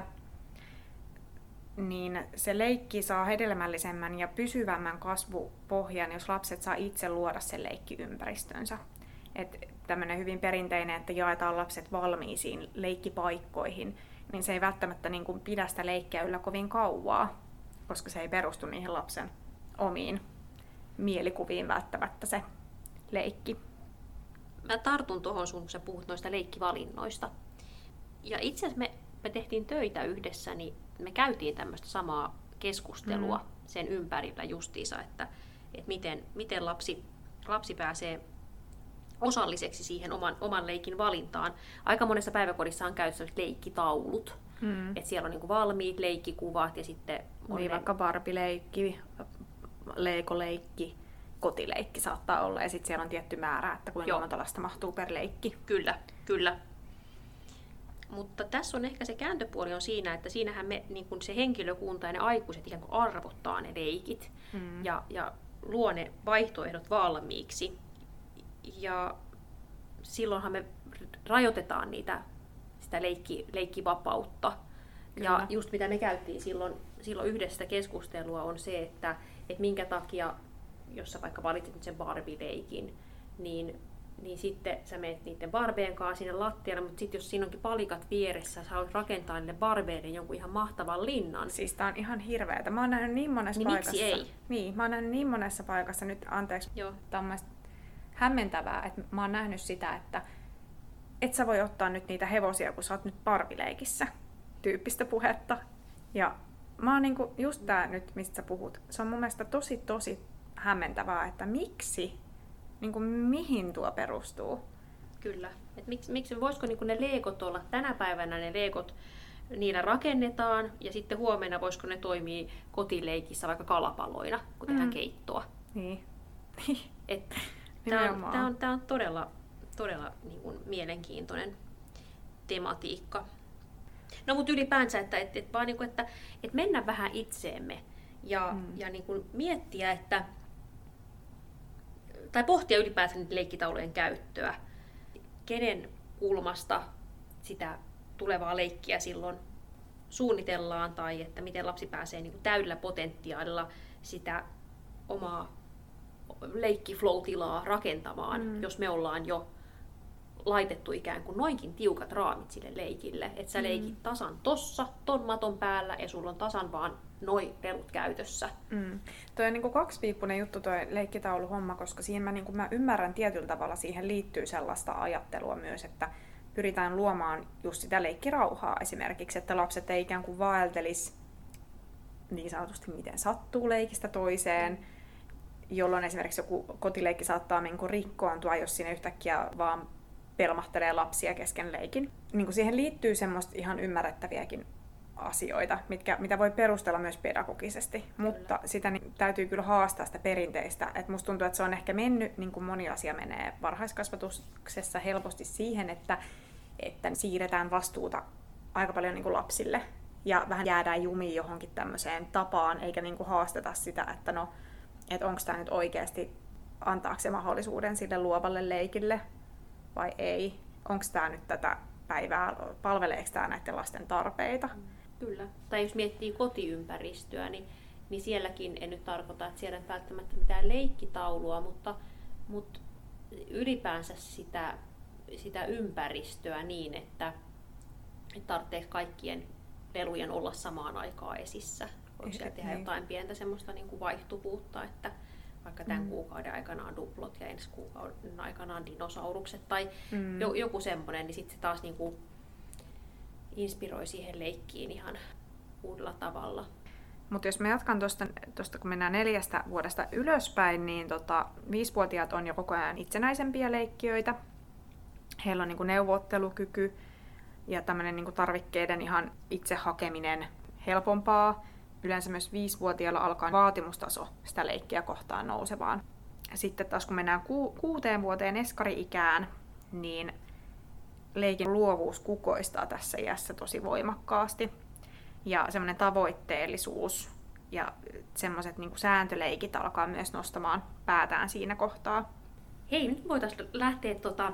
niin se leikki saa hedelmällisemmän ja pysyvämmän kasvupohjan, jos lapset saa itse luoda sen leikkiympäristönsä. Et tämmöinen hyvin perinteinen, että jaetaan lapset valmiisiin leikkipaikkoihin, niin se ei välttämättä niin kuin pidä sitä leikkiä yllä kovin kauaa, koska se ei perustu niihin lapsen omiin mielikuviin välttämättä se leikki. Mä tartun tuohon sun, kun sä puhut noista leikkivalinnoista. Ja itse asiassa me, me tehtiin töitä yhdessä, niin me käytiin tämmöistä samaa keskustelua mm. sen ympärillä justiinsa, että, että miten, miten lapsi, lapsi pääsee osalliseksi siihen oman, oman leikin valintaan. Aika monessa päiväkodissa on käytössä leikkitaulut. Mm. Että siellä on niinku valmiit leikkikuvat ja sitten on niin, ne... vaikka Barbie-leikki, Lego-leikki, kotileikki saattaa olla, ja sitten siellä on tietty määrä, että kuinka monta lasta mahtuu per leikki. Kyllä, kyllä. Mutta tässä on ehkä se kääntöpuoli on siinä, että siinähän me, niin kun se henkilökunta ja ne aikuiset ikään kuin arvottaa ne leikit mm. ja, ja luo ne vaihtoehdot valmiiksi. Ja silloinhan me rajoitetaan niitä sitä leikki, leikkivapautta. Kyllä. Ja just mitä me käytiin silloin, silloin yhdessä keskustelua on se, että, että minkä takia, jos sä vaikka valitset nyt sen Barbie-leikin, niin, niin sitten sä menet niiden Barbeen kanssa sinne lattialle, mutta sitten jos siinä onkin palikat vieressä, sä haluat rakentaa niille Barbeille jonkun ihan mahtavan linnan. Siis tää on ihan hirveetä. Mä oon nähnyt niin monessa niin paikassa. Miksi ei? Niin, mä oon nähnyt niin monessa paikassa, nyt anteeksi, Joo. tää on mielestäni hämmentävää, että mä oon nähnyt sitä, että et sä voi ottaa nyt niitä hevosia, kun sä oot nyt Barbie-leikissä, tyyppistä puhetta. Ja mä oon niinku, just tää nyt, mistä sä puhut, se on mun mielestä tosi tosi hämmentävää, että miksi, niinku mihin tuo perustuu. Kyllä. Et miksi, miksi voisiko niinku ne leekot olla tänä päivänä, ne leekot, niillä rakennetaan ja sitten huomenna voisiko ne toimii kotileikissä vaikka kalapaloina, kun tehdään mm. keittoa. Niin. Tämä on, tää on, tää on todella, todella niin kuin mielenkiintoinen tematiikka. No mutta ylipäänsä, että, että, että, vaan niin kuin, että, että mennä vähän itseemme ja, mm. ja niin kuin miettiä, että, tai pohtia ylipäänsä niitä leikkitaulujen käyttöä. Kenen kulmasta sitä tulevaa leikkiä silloin suunnitellaan tai että miten lapsi pääsee niin kuin täydellä potentiaalilla sitä omaa leikkiflow-tilaa rakentamaan, mm. jos me ollaan jo laitettu ikään kuin noinkin tiukat raamit sille leikille, että sä mm. leikit tasan tossa, ton maton päällä ja sulla on tasan vaan noi pelut käytössä. Mm. Toi on niinku kaksipiippunen juttu toi leikkitauluhomma, koska siihen mä, niinku, mä ymmärrän tietyllä tavalla, siihen liittyy sellaista ajattelua myös, että pyritään luomaan just sitä leikkirauhaa esimerkiksi, että lapset ei ikään kuin vaeltelisi niin sanotusti miten sattuu leikistä toiseen, mm. jolloin esimerkiksi joku kotileikki saattaa niin rikkoontua, jos siinä yhtäkkiä vaan pelmahtelee lapsia kesken leikin. Niin siihen liittyy semmoista ihan ymmärrettäviäkin asioita, mitkä, mitä voi perustella myös pedagogisesti, kyllä. Mutta sitä niin, täytyy kyllä haastaa sitä perinteistä. Et musta tuntuu, että se on ehkä mennyt, niin kuin moni asia menee varhaiskasvatuksessa helposti siihen, että, että siirretään vastuuta aika paljon niin kuin lapsille ja vähän jäädään jumiin johonkin tämmöiseen tapaan, eikä niin kuin haasteta sitä, että no, että onko tämä nyt oikeasti, antaako se mahdollisuuden sille luovalle leikille vai ei? Onko tämä nyt tätä päivää, palveleeko tämä näiden lasten tarpeita? Kyllä. Tai jos miettii kotiympäristöä, niin, niin sielläkin en nyt tarkoita, että siellä ei välttämättä mitään leikkitaulua, mutta, mutta ylipäänsä sitä, sitä ympäristöä niin, että, että tarvitsee kaikkien lelujen olla samaan aikaan esissä. Voiko siellä tehdä jotain pientä semmoista niin kuin vaihtuvuutta, että vaikka tämän mm. kuukauden aikana on duplot ja ensi kuukauden aikana on dinosaurukset tai mm. joku semmoinen, niin sitten se taas niin kuin inspiroi siihen leikkiin ihan uudella tavalla. Mutta jos mä jatkan tuosta, kun mennään neljästä vuodesta ylöspäin, niin tota, viisivuotiaat on jo koko ajan itsenäisempiä leikkiöitä. Heillä on niin kuin neuvottelukyky ja tämmöinen niin kuin tarvikkeiden ihan itse hakeminen helpompaa. Yleensä myös viisivuotiailla alkaa vaatimustaso sitä leikkiä kohtaan nousevaan. Sitten taas kun mennään ku- kuuteen vuoteen eskari-ikään, niin leikin luovuus kukoistaa tässä iässä tosi voimakkaasti. Ja semmoinen tavoitteellisuus ja semmoiset niin kuin sääntöleikit alkaa myös nostamaan päätään siinä kohtaa. Hei, nyt voitaisiin lähteä tota,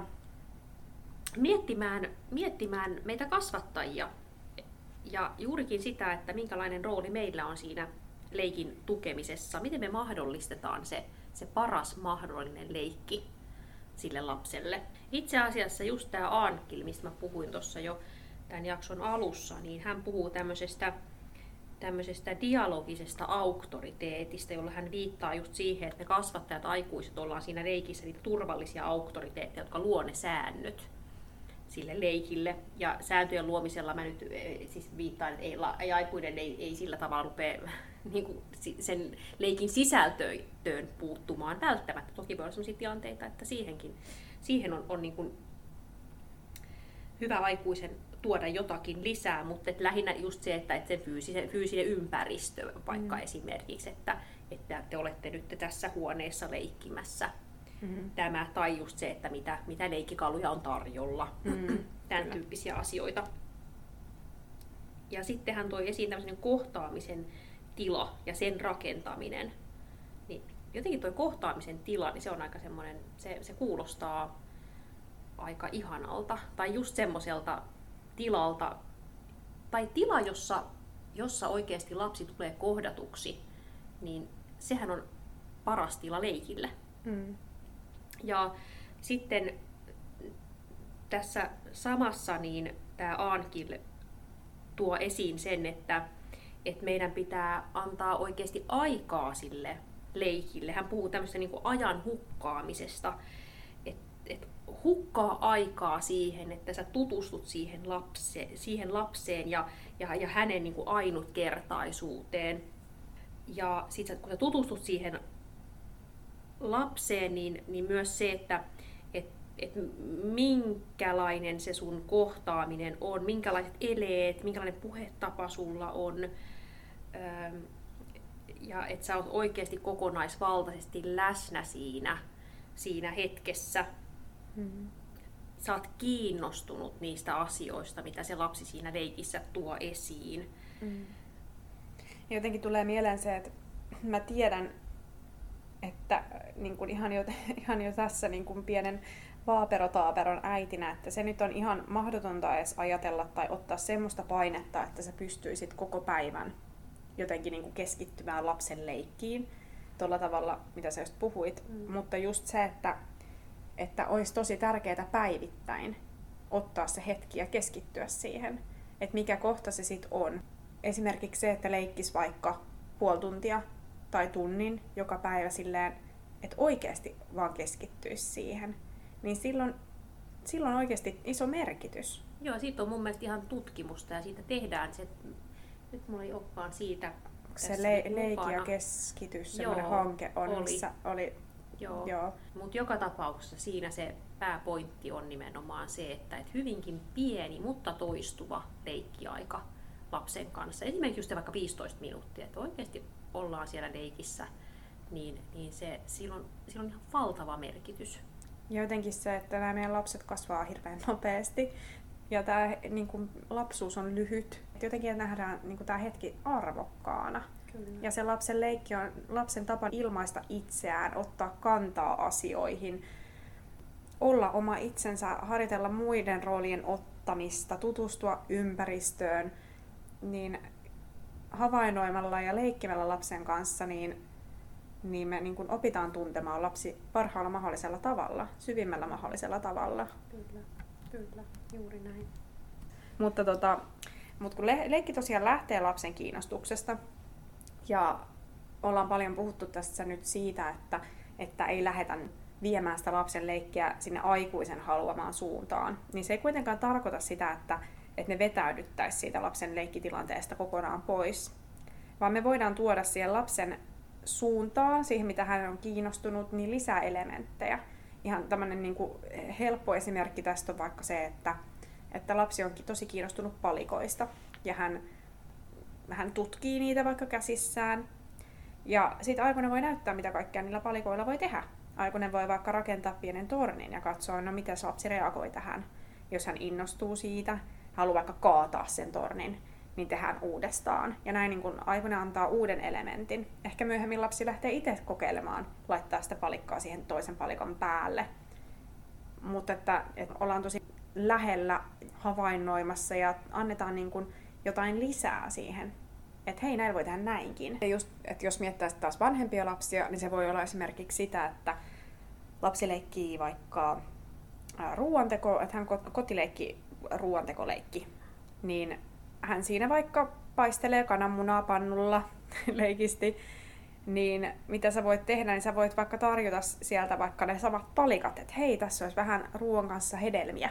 miettimään, miettimään meitä kasvattajia. Ja juurikin sitä, että minkälainen rooli meillä on siinä leikin tukemisessa. Miten me mahdollistetaan se, se paras mahdollinen leikki sille lapselle. Itse asiassa just tämä Arnkil, mistä mä puhuin tuossa jo tämän jakson alussa, niin hän puhuu tämmöisestä, tämmöisestä dialogisesta auktoriteetista, jolla hän viittaa just siihen, että me kasvattajat aikuiset ollaan siinä leikissä niitä turvallisia auktoriteetteja, jotka luo ne säännöt sille leikille. Ja sääntöjen luomisella mä nyt siis viittaan, että ei, ei aikuinen ei, ei sillä tavalla rupea niin kuin sen leikin sisältöön puuttumaan välttämättä. Toki voi olla sellaisia tilanteita, että siihenkin, siihen on, on niin kuin hyvä aikuisen tuoda jotakin lisää, mutta et lähinnä just se, että et se fyysinen, fyysinen ympäristö vaikka mm. esimerkiksi, että, että te olette nyt tässä huoneessa leikkimässä. Mm-hmm. Tämä, tai just se, että mitä, mitä leikkikaluja on tarjolla. Mm-hmm. Tämän Kyllä. tyyppisiä asioita. Ja sitten hän toi esiin tämmöisen kohtaamisen tila ja sen rakentaminen. Niin jotenkin tuo kohtaamisen tila, niin se on aika semmoinen, se, se kuulostaa aika ihanalta. Tai just semmoiselta, tilalta, tai tila, jossa, jossa oikeasti lapsi tulee kohdatuksi, niin sehän on paras tila leikille. Mm. Ja sitten tässä samassa niin tämä Aankil tuo esiin sen, että, että meidän pitää antaa oikeasti aikaa sille leikille. Hän puhuu tämmöistä niin kuin ajan hukkaamisesta, että et hukkaa aikaa siihen, että sä tutustut siihen, lapse, siihen lapseen ja, ja, ja hänen niin kuin ainutkertaisuuteen. Ja sitten kun sä tutustut siihen lapseen, niin, niin myös se, että et, et minkälainen se sun kohtaaminen on, minkälaiset eleet, minkälainen puhetapa sulla on, öö, ja että sä oot oikeasti kokonaisvaltaisesti läsnä siinä, siinä hetkessä. Mm-hmm. Sä oot kiinnostunut niistä asioista, mitä se lapsi siinä leikissä tuo esiin. Mm. Jotenkin tulee mieleen se, että mä tiedän, että niin kuin ihan, jo, ihan jo tässä niin kuin pienen vaaperotaaperon äitinä, että se nyt on ihan mahdotonta edes ajatella tai ottaa semmoista painetta, että sä pystyisit koko päivän jotenkin niin kuin keskittymään lapsen leikkiin tuolla tavalla, mitä sä just puhuit. Mm. Mutta just se, että, että olisi tosi tärkeää päivittäin ottaa se hetki ja keskittyä siihen, että mikä kohta se sit on. Esimerkiksi se, että leikkisi vaikka puoli tuntia tai tunnin joka päivä silleen, että oikeasti vaan keskittyisi siihen, niin silloin, silloin oikeasti iso merkitys. Joo, siitä on mun mielestä ihan tutkimusta ja siitä tehdään se, nyt mulla ei olekaan siitä. Se le- leiki ja keskitys, semmoinen hanke on, oli. missä oli. Joo, Joo. Mutta joka tapauksessa siinä se pääpointti on nimenomaan se, että et hyvinkin pieni, mutta toistuva leikkiaika lapsen kanssa. Esimerkiksi just vaikka viisitoista minuuttia, että oikeasti ollaan siellä leikissä, niin, niin se, silloin, silloin on ihan valtava merkitys. Ja jotenkin se, että nämä meidän lapset kasvaa hirveän nopeasti ja tämä niin kuin, lapsuus on lyhyt. Jotenkin nähdään niin kuin, tämä hetki arvokkaana. Kyllä. Ja se lapsen leikki on lapsen tapa ilmaista itseään, ottaa kantaa asioihin, olla oma itsensä, harjoitella muiden roolien ottamista, tutustua ympäristöön, niin havainnoimalla ja leikkimällä lapsen kanssa, niin, niin me niin kuin opitaan tuntemaan lapsi parhaalla mahdollisella tavalla, syvimmällä mahdollisella tavalla. Kyllä, kyllä, juuri näin. Mutta, tota, mutta kun le- leikki tosiaan lähtee lapsen kiinnostuksesta, ja ollaan paljon puhuttu tässä nyt siitä, että, että ei lähdetä viemään sitä lapsen leikkiä sinne aikuisen haluamaan suuntaan, niin se ei kuitenkaan tarkoita sitä, että että ne vetäydyttäisiin siitä lapsen leikkitilanteesta kokonaan pois, vaan me voidaan tuoda siihen lapsen suuntaan, siihen mitä hän on kiinnostunut, niin lisää elementtejä. Ihan tämmöinen niin kuin helppo esimerkki tästä on vaikka se, että, että lapsi onkin tosi kiinnostunut palikoista ja hän, hän tutkii niitä vaikka käsissään. Ja sitten aikuinen voi näyttää, mitä kaikkea niillä palikoilla voi tehdä. Aikuinen voi vaikka rakentaa pienen tornin ja katsoa, no miten se lapsi reagoi tähän, jos hän innostuu siitä. Haluaa vaikka kaataa sen tornin, niin tehdään uudestaan. Ja näin niin kun aikuinen antaa uuden elementin. Ehkä myöhemmin lapsi lähtee itse kokeilemaan, laittaa sitä palikkaa siihen toisen palikon päälle. Mutta että, että ollaan tosi lähellä havainnoimassa ja annetaan niin kun jotain lisää siihen. Että hei, näin voi tehdä näinkin. Ja just, että jos miettää taas vanhempia lapsia, niin se voi olla esimerkiksi sitä, että lapsi leikkii vaikka ruoanteko, että hän kotileikki ruoantekoleikki, niin hän siinä vaikka paistelee kananmunaa pannulla leikisti, niin mitä sä voit tehdä, niin sä voit vaikka tarjota sieltä vaikka ne samat palikat, että hei, tässä olisi vähän ruoan kanssa hedelmiä.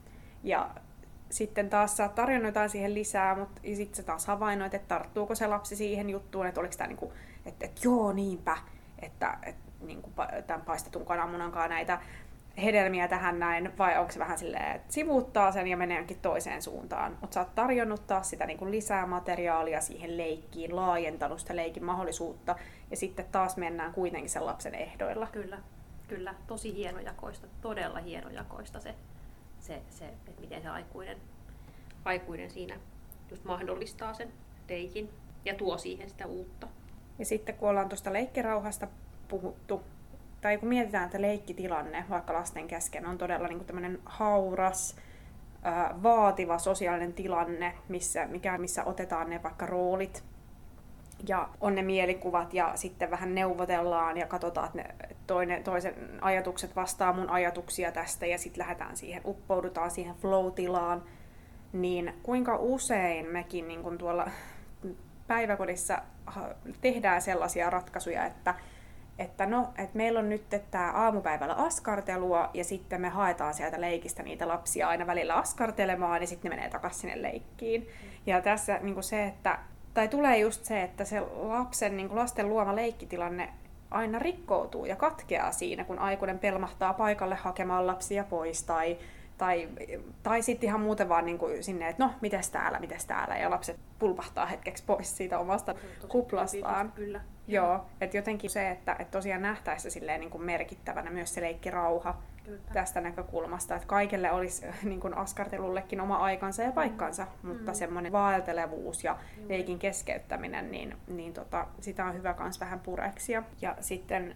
Ja sitten taas sä oot tarjonnut jotain siihen lisää, mutta sitten sä taas havainnoit, että tarttuuko se lapsi siihen juttuun, että oliko tämä niinku, että, että joo niinpä, että, että niinku, tämän paistetun kananmunankaan näitä hedelmiä tähän näin, vai onko se vähän silleen, että sivuuttaa sen ja menee jonkin toiseen suuntaan. Mutta sä oot tarjonnut taas sitä niin kuin lisää materiaalia siihen leikkiin, laajentanut sitä leikin mahdollisuutta, ja sitten taas mennään kuitenkin sen lapsen ehdoilla. Kyllä, kyllä. Tosi hienojakoista, todella hienojakoista se, se, se että miten se aikuinen, aikuinen siinä just mahdollistaa sen leikin ja tuo siihen sitä uutta. Ja sitten kun ollaan tuosta leikkirauhasta puhuttu, tai kun mietitään, että leikkitilanne vaikka lasten kesken on todella niin kuin tämmöinen hauras, vaativa sosiaalinen tilanne, missä, mikä, missä otetaan ne vaikka roolit ja on ne mielikuvat ja sitten vähän neuvotellaan ja katsotaan, että ne toinen, toisen ajatukset vastaa mun ajatuksia tästä ja sitten lähdetään siihen, uppoudutaan siihen flow-tilaan, niin kuinka usein mekin niin kun tuolla päiväkodissa tehdään sellaisia ratkaisuja, että että no, että meillä on nyt tämä aamupäivällä askartelua ja sitten me haetaan sieltä leikistä niitä lapsia aina välillä askartelemaan ja sitten ne menee takaisin sinne leikkiin. Mm. Ja tässä niin kuin se, että, tai tulee just se, että se lapsen, niin kuin lasten luoma leikkitilanne aina rikkoutuu ja katkeaa siinä, kun aikuinen pelmahtaa paikalle hakemaan lapsia pois tai Tai, tai sitten ihan muuten vaan niin kuin sinne, että no, mites täällä, mites täällä, ja lapset pulpahtaa hetkeksi pois siitä omasta kuplastaan. Kyllä. Joo, että jotenkin se, että, että tosiaan nähtäisi silleen niin kuin merkittävänä myös se leikkirauha kyllä. Tästä näkökulmasta, että kaikille olisi niin kuin askartelullekin oma aikansa ja paikkansa, mm. mutta mm. semmoinen vaeltelevuus ja mm. leikin keskeyttäminen, niin, niin tota, sitä on hyvä kans vähän pureksia. Ja sitten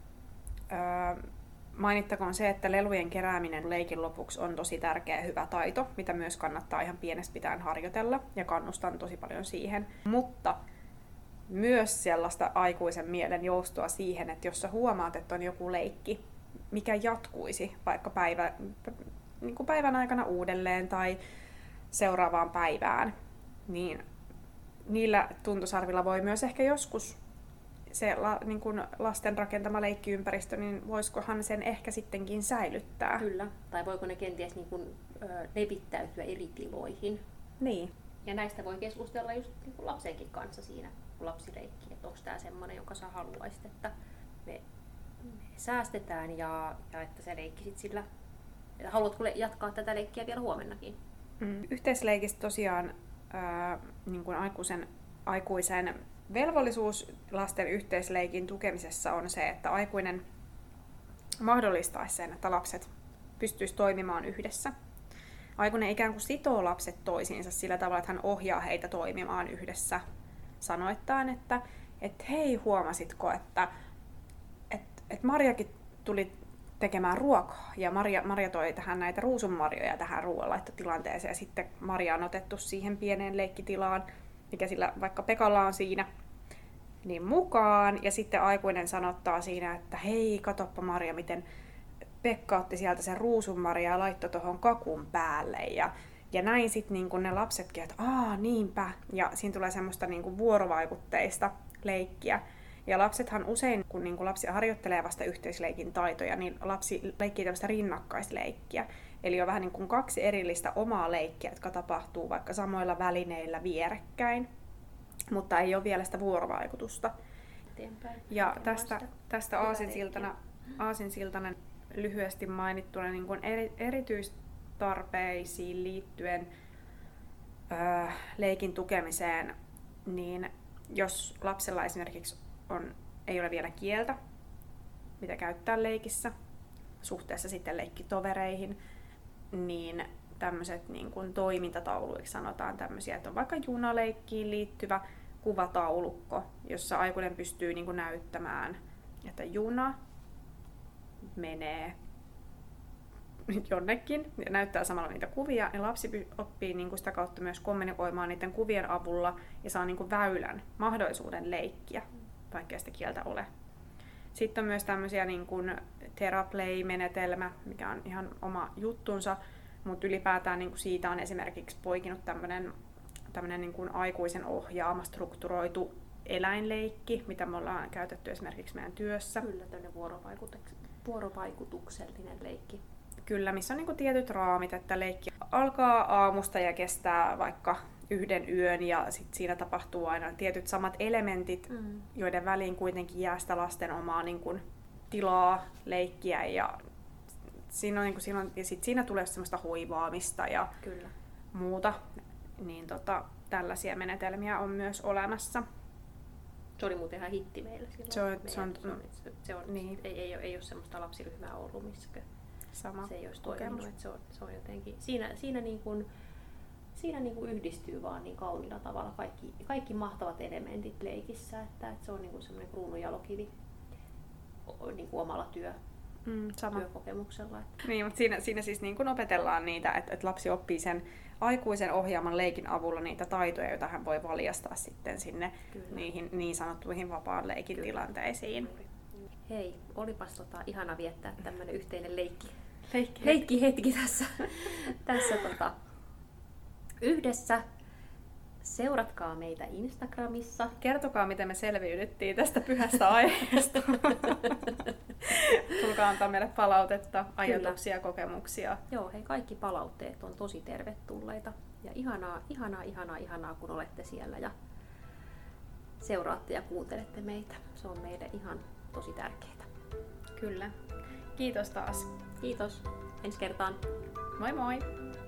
Öö, mainittakoon se, että lelujen kerääminen leikin lopuksi on tosi tärkeä ja hyvä taito, mitä myös kannattaa ihan pienestä pitäen harjoitella ja kannustan tosi paljon siihen. Mutta myös sellaista aikuisen mielen joustoa siihen, että jos sä huomaat, että on joku leikki, mikä jatkuisi vaikka päivä, niin kuin päivän aikana uudelleen tai seuraavaan päivään, niin niillä tuntosarvilla voi myös ehkä joskus se la, niin kuin lasten rakentama leikkiympäristö, niin voisikohan sen ehkä sittenkin säilyttää. Kyllä. Tai voiko ne kenties niin kuin, ö, levittäytyä eri tiloihin. Niin. Ja näistä voi keskustella just niin kuin lapsenkin kanssa siinä, kun lapsi leikkii, että onko tämä semmoinen, jonka sä haluaisit, että me, me säästetään ja, ja että sä leikkisit sillä. Että haluatko jatkaa tätä leikkiä vielä huomennakin? Mm. Yhteisleikistä tosiaan ää, niin kuin aikuisen, aikuisen velvollisuus lasten yhteisleikin tukemisessa on se, että aikuinen mahdollistaisi sen, että lapset pystyisivät toimimaan yhdessä. Aikuinen ikään kuin sitoo lapset toisiinsa sillä tavalla, että hän ohjaa heitä toimimaan yhdessä sanoittain, että et hei, huomasitko, että et, et Marjakin tuli tekemään ruokaa ja Marja, Marja toi tähän näitä ruusunmarjoja tähän ruoanlaittotilanteeseen ja sitten Marja on otettu siihen pieneen leikkitilaan, mikä sillä vaikka Pekalla on siinä, niin mukaan. Ja sitten aikuinen sanottaa siinä, että hei, katoppa Marja, miten Pekka otti sieltä sen ruusunmarja ja laittoi tuohon kakun päälle. Ja, ja näin sitten niin ne lapsetkin, että aa, niinpä. Ja siinä tulee semmoista niin kuin vuorovaikutteista leikkiä. Ja lapsethan usein, kun niin kuin lapsi harjoittelee vasta yhteisleikin taitoja, niin lapsi leikkii tämmöistä rinnakkaisleikkiä. Eli on vähän niin kuin kaksi erillistä omaa leikkiä, jotka tapahtuu vaikka samoilla välineillä vierekkäin, mutta ei ole vielä sitä vuorovaikutusta. Eteenpäin. Ja tästä, tästä aasinsiltana, aasinsiltana lyhyesti mainittuna niin kuin eri, erityistarpeisiin liittyen öö, leikin tukemiseen, niin jos lapsella esimerkiksi on, ei ole vielä kieltä, mitä käyttää leikissä, suhteessa sitten leikkitovereihin, niin tämmöiset niin kuin toimintatauluiksi sanotaan tämmöisiä, että on vaikka junaleikkiin liittyvä kuvataulukko, jossa aikuinen pystyy niin kuin näyttämään, että juna menee jonnekin ja näyttää samalla niitä kuvia, ja lapsi oppii niin kuin sitä kautta myös kommunikoimaan niiden kuvien avulla ja saa niin kuin väylän, mahdollisuuden leikkiä, vaikka sitä kieltä ole. Sitten on myös tämmöisiä niin kuin Theraplay-menetelmä, mikä on ihan oma juttunsa, mutta ylipäätään niin kuin siitä on esimerkiksi poikinut tämmöinen tämmöinen niin kuin aikuisen ohjaama, strukturoitu eläinleikki, mitä me ollaan käytetty esimerkiksi meidän työssä. Kyllä, tämmöinen vuorovaikutuksellinen leikki. Kyllä, missä on niin kuin tietyt raamit, että leikki alkaa aamusta ja kestää vaikka yhden yön ja sit siinä tapahtuu aina tietyt samat elementit, mm. joiden väliin kuitenkin jää sitä lasten omaa niin kuin tilaa leikkiä ja siinä, on, niin kuin, siinä, on, ja sit siinä tulee semmoista hoivaamista ja Kyllä. muuta. Niin tota, tällaisia menetelmiä on myös olemassa. Se oli muuten ihan hitti meillä silloin. Se on, se on, se on, se on niin. ei, ei, ole, ei ole semmoista lapsiryhmää ollut, missä Sama se ei olisi toiminut. Se on, se on jotenkin, siinä, siinä, niin kuin, siinä niin kuin yhdistyy vaan niin kauniilla tavalla kaikki, kaikki mahtavat elementit leikissä. Että, että se on niin kuin semmoinen kruununjalokivi niin kuin omalla työ, mm, sama. työkokemuksella. Että... Niin, mutta siinä, siinä siis niin kun opetellaan niitä, että, että lapsi oppii sen aikuisen ohjaaman leikin avulla niitä taitoja, joita hän voi valjastaa sitten sinne Kyllä. niihin niin sanottuihin vapaan leikin Kyllä. tilanteisiin. Hei, olipas tota, ihana viettää tämmönen yhteinen leikki. Leikki, leikki hetki tässä, tässä tota, yhdessä. Seuratkaa meitä Instagramissa. Kertokaa, miten me selviydyttiin tästä pyhästä aiheesta. Tulkaa antaa meille palautetta, ajatuksia, Kyllä. kokemuksia. Joo, hei, kaikki palautteet on tosi tervetulleita. Ja ihanaa, ihanaa, ihanaa, ihanaa, kun olette siellä ja seuraatte ja kuuntelette meitä. Se on meille ihan tosi tärkeää. Kyllä. Kiitos taas. Kiitos. Ensi kertaan. Moi moi!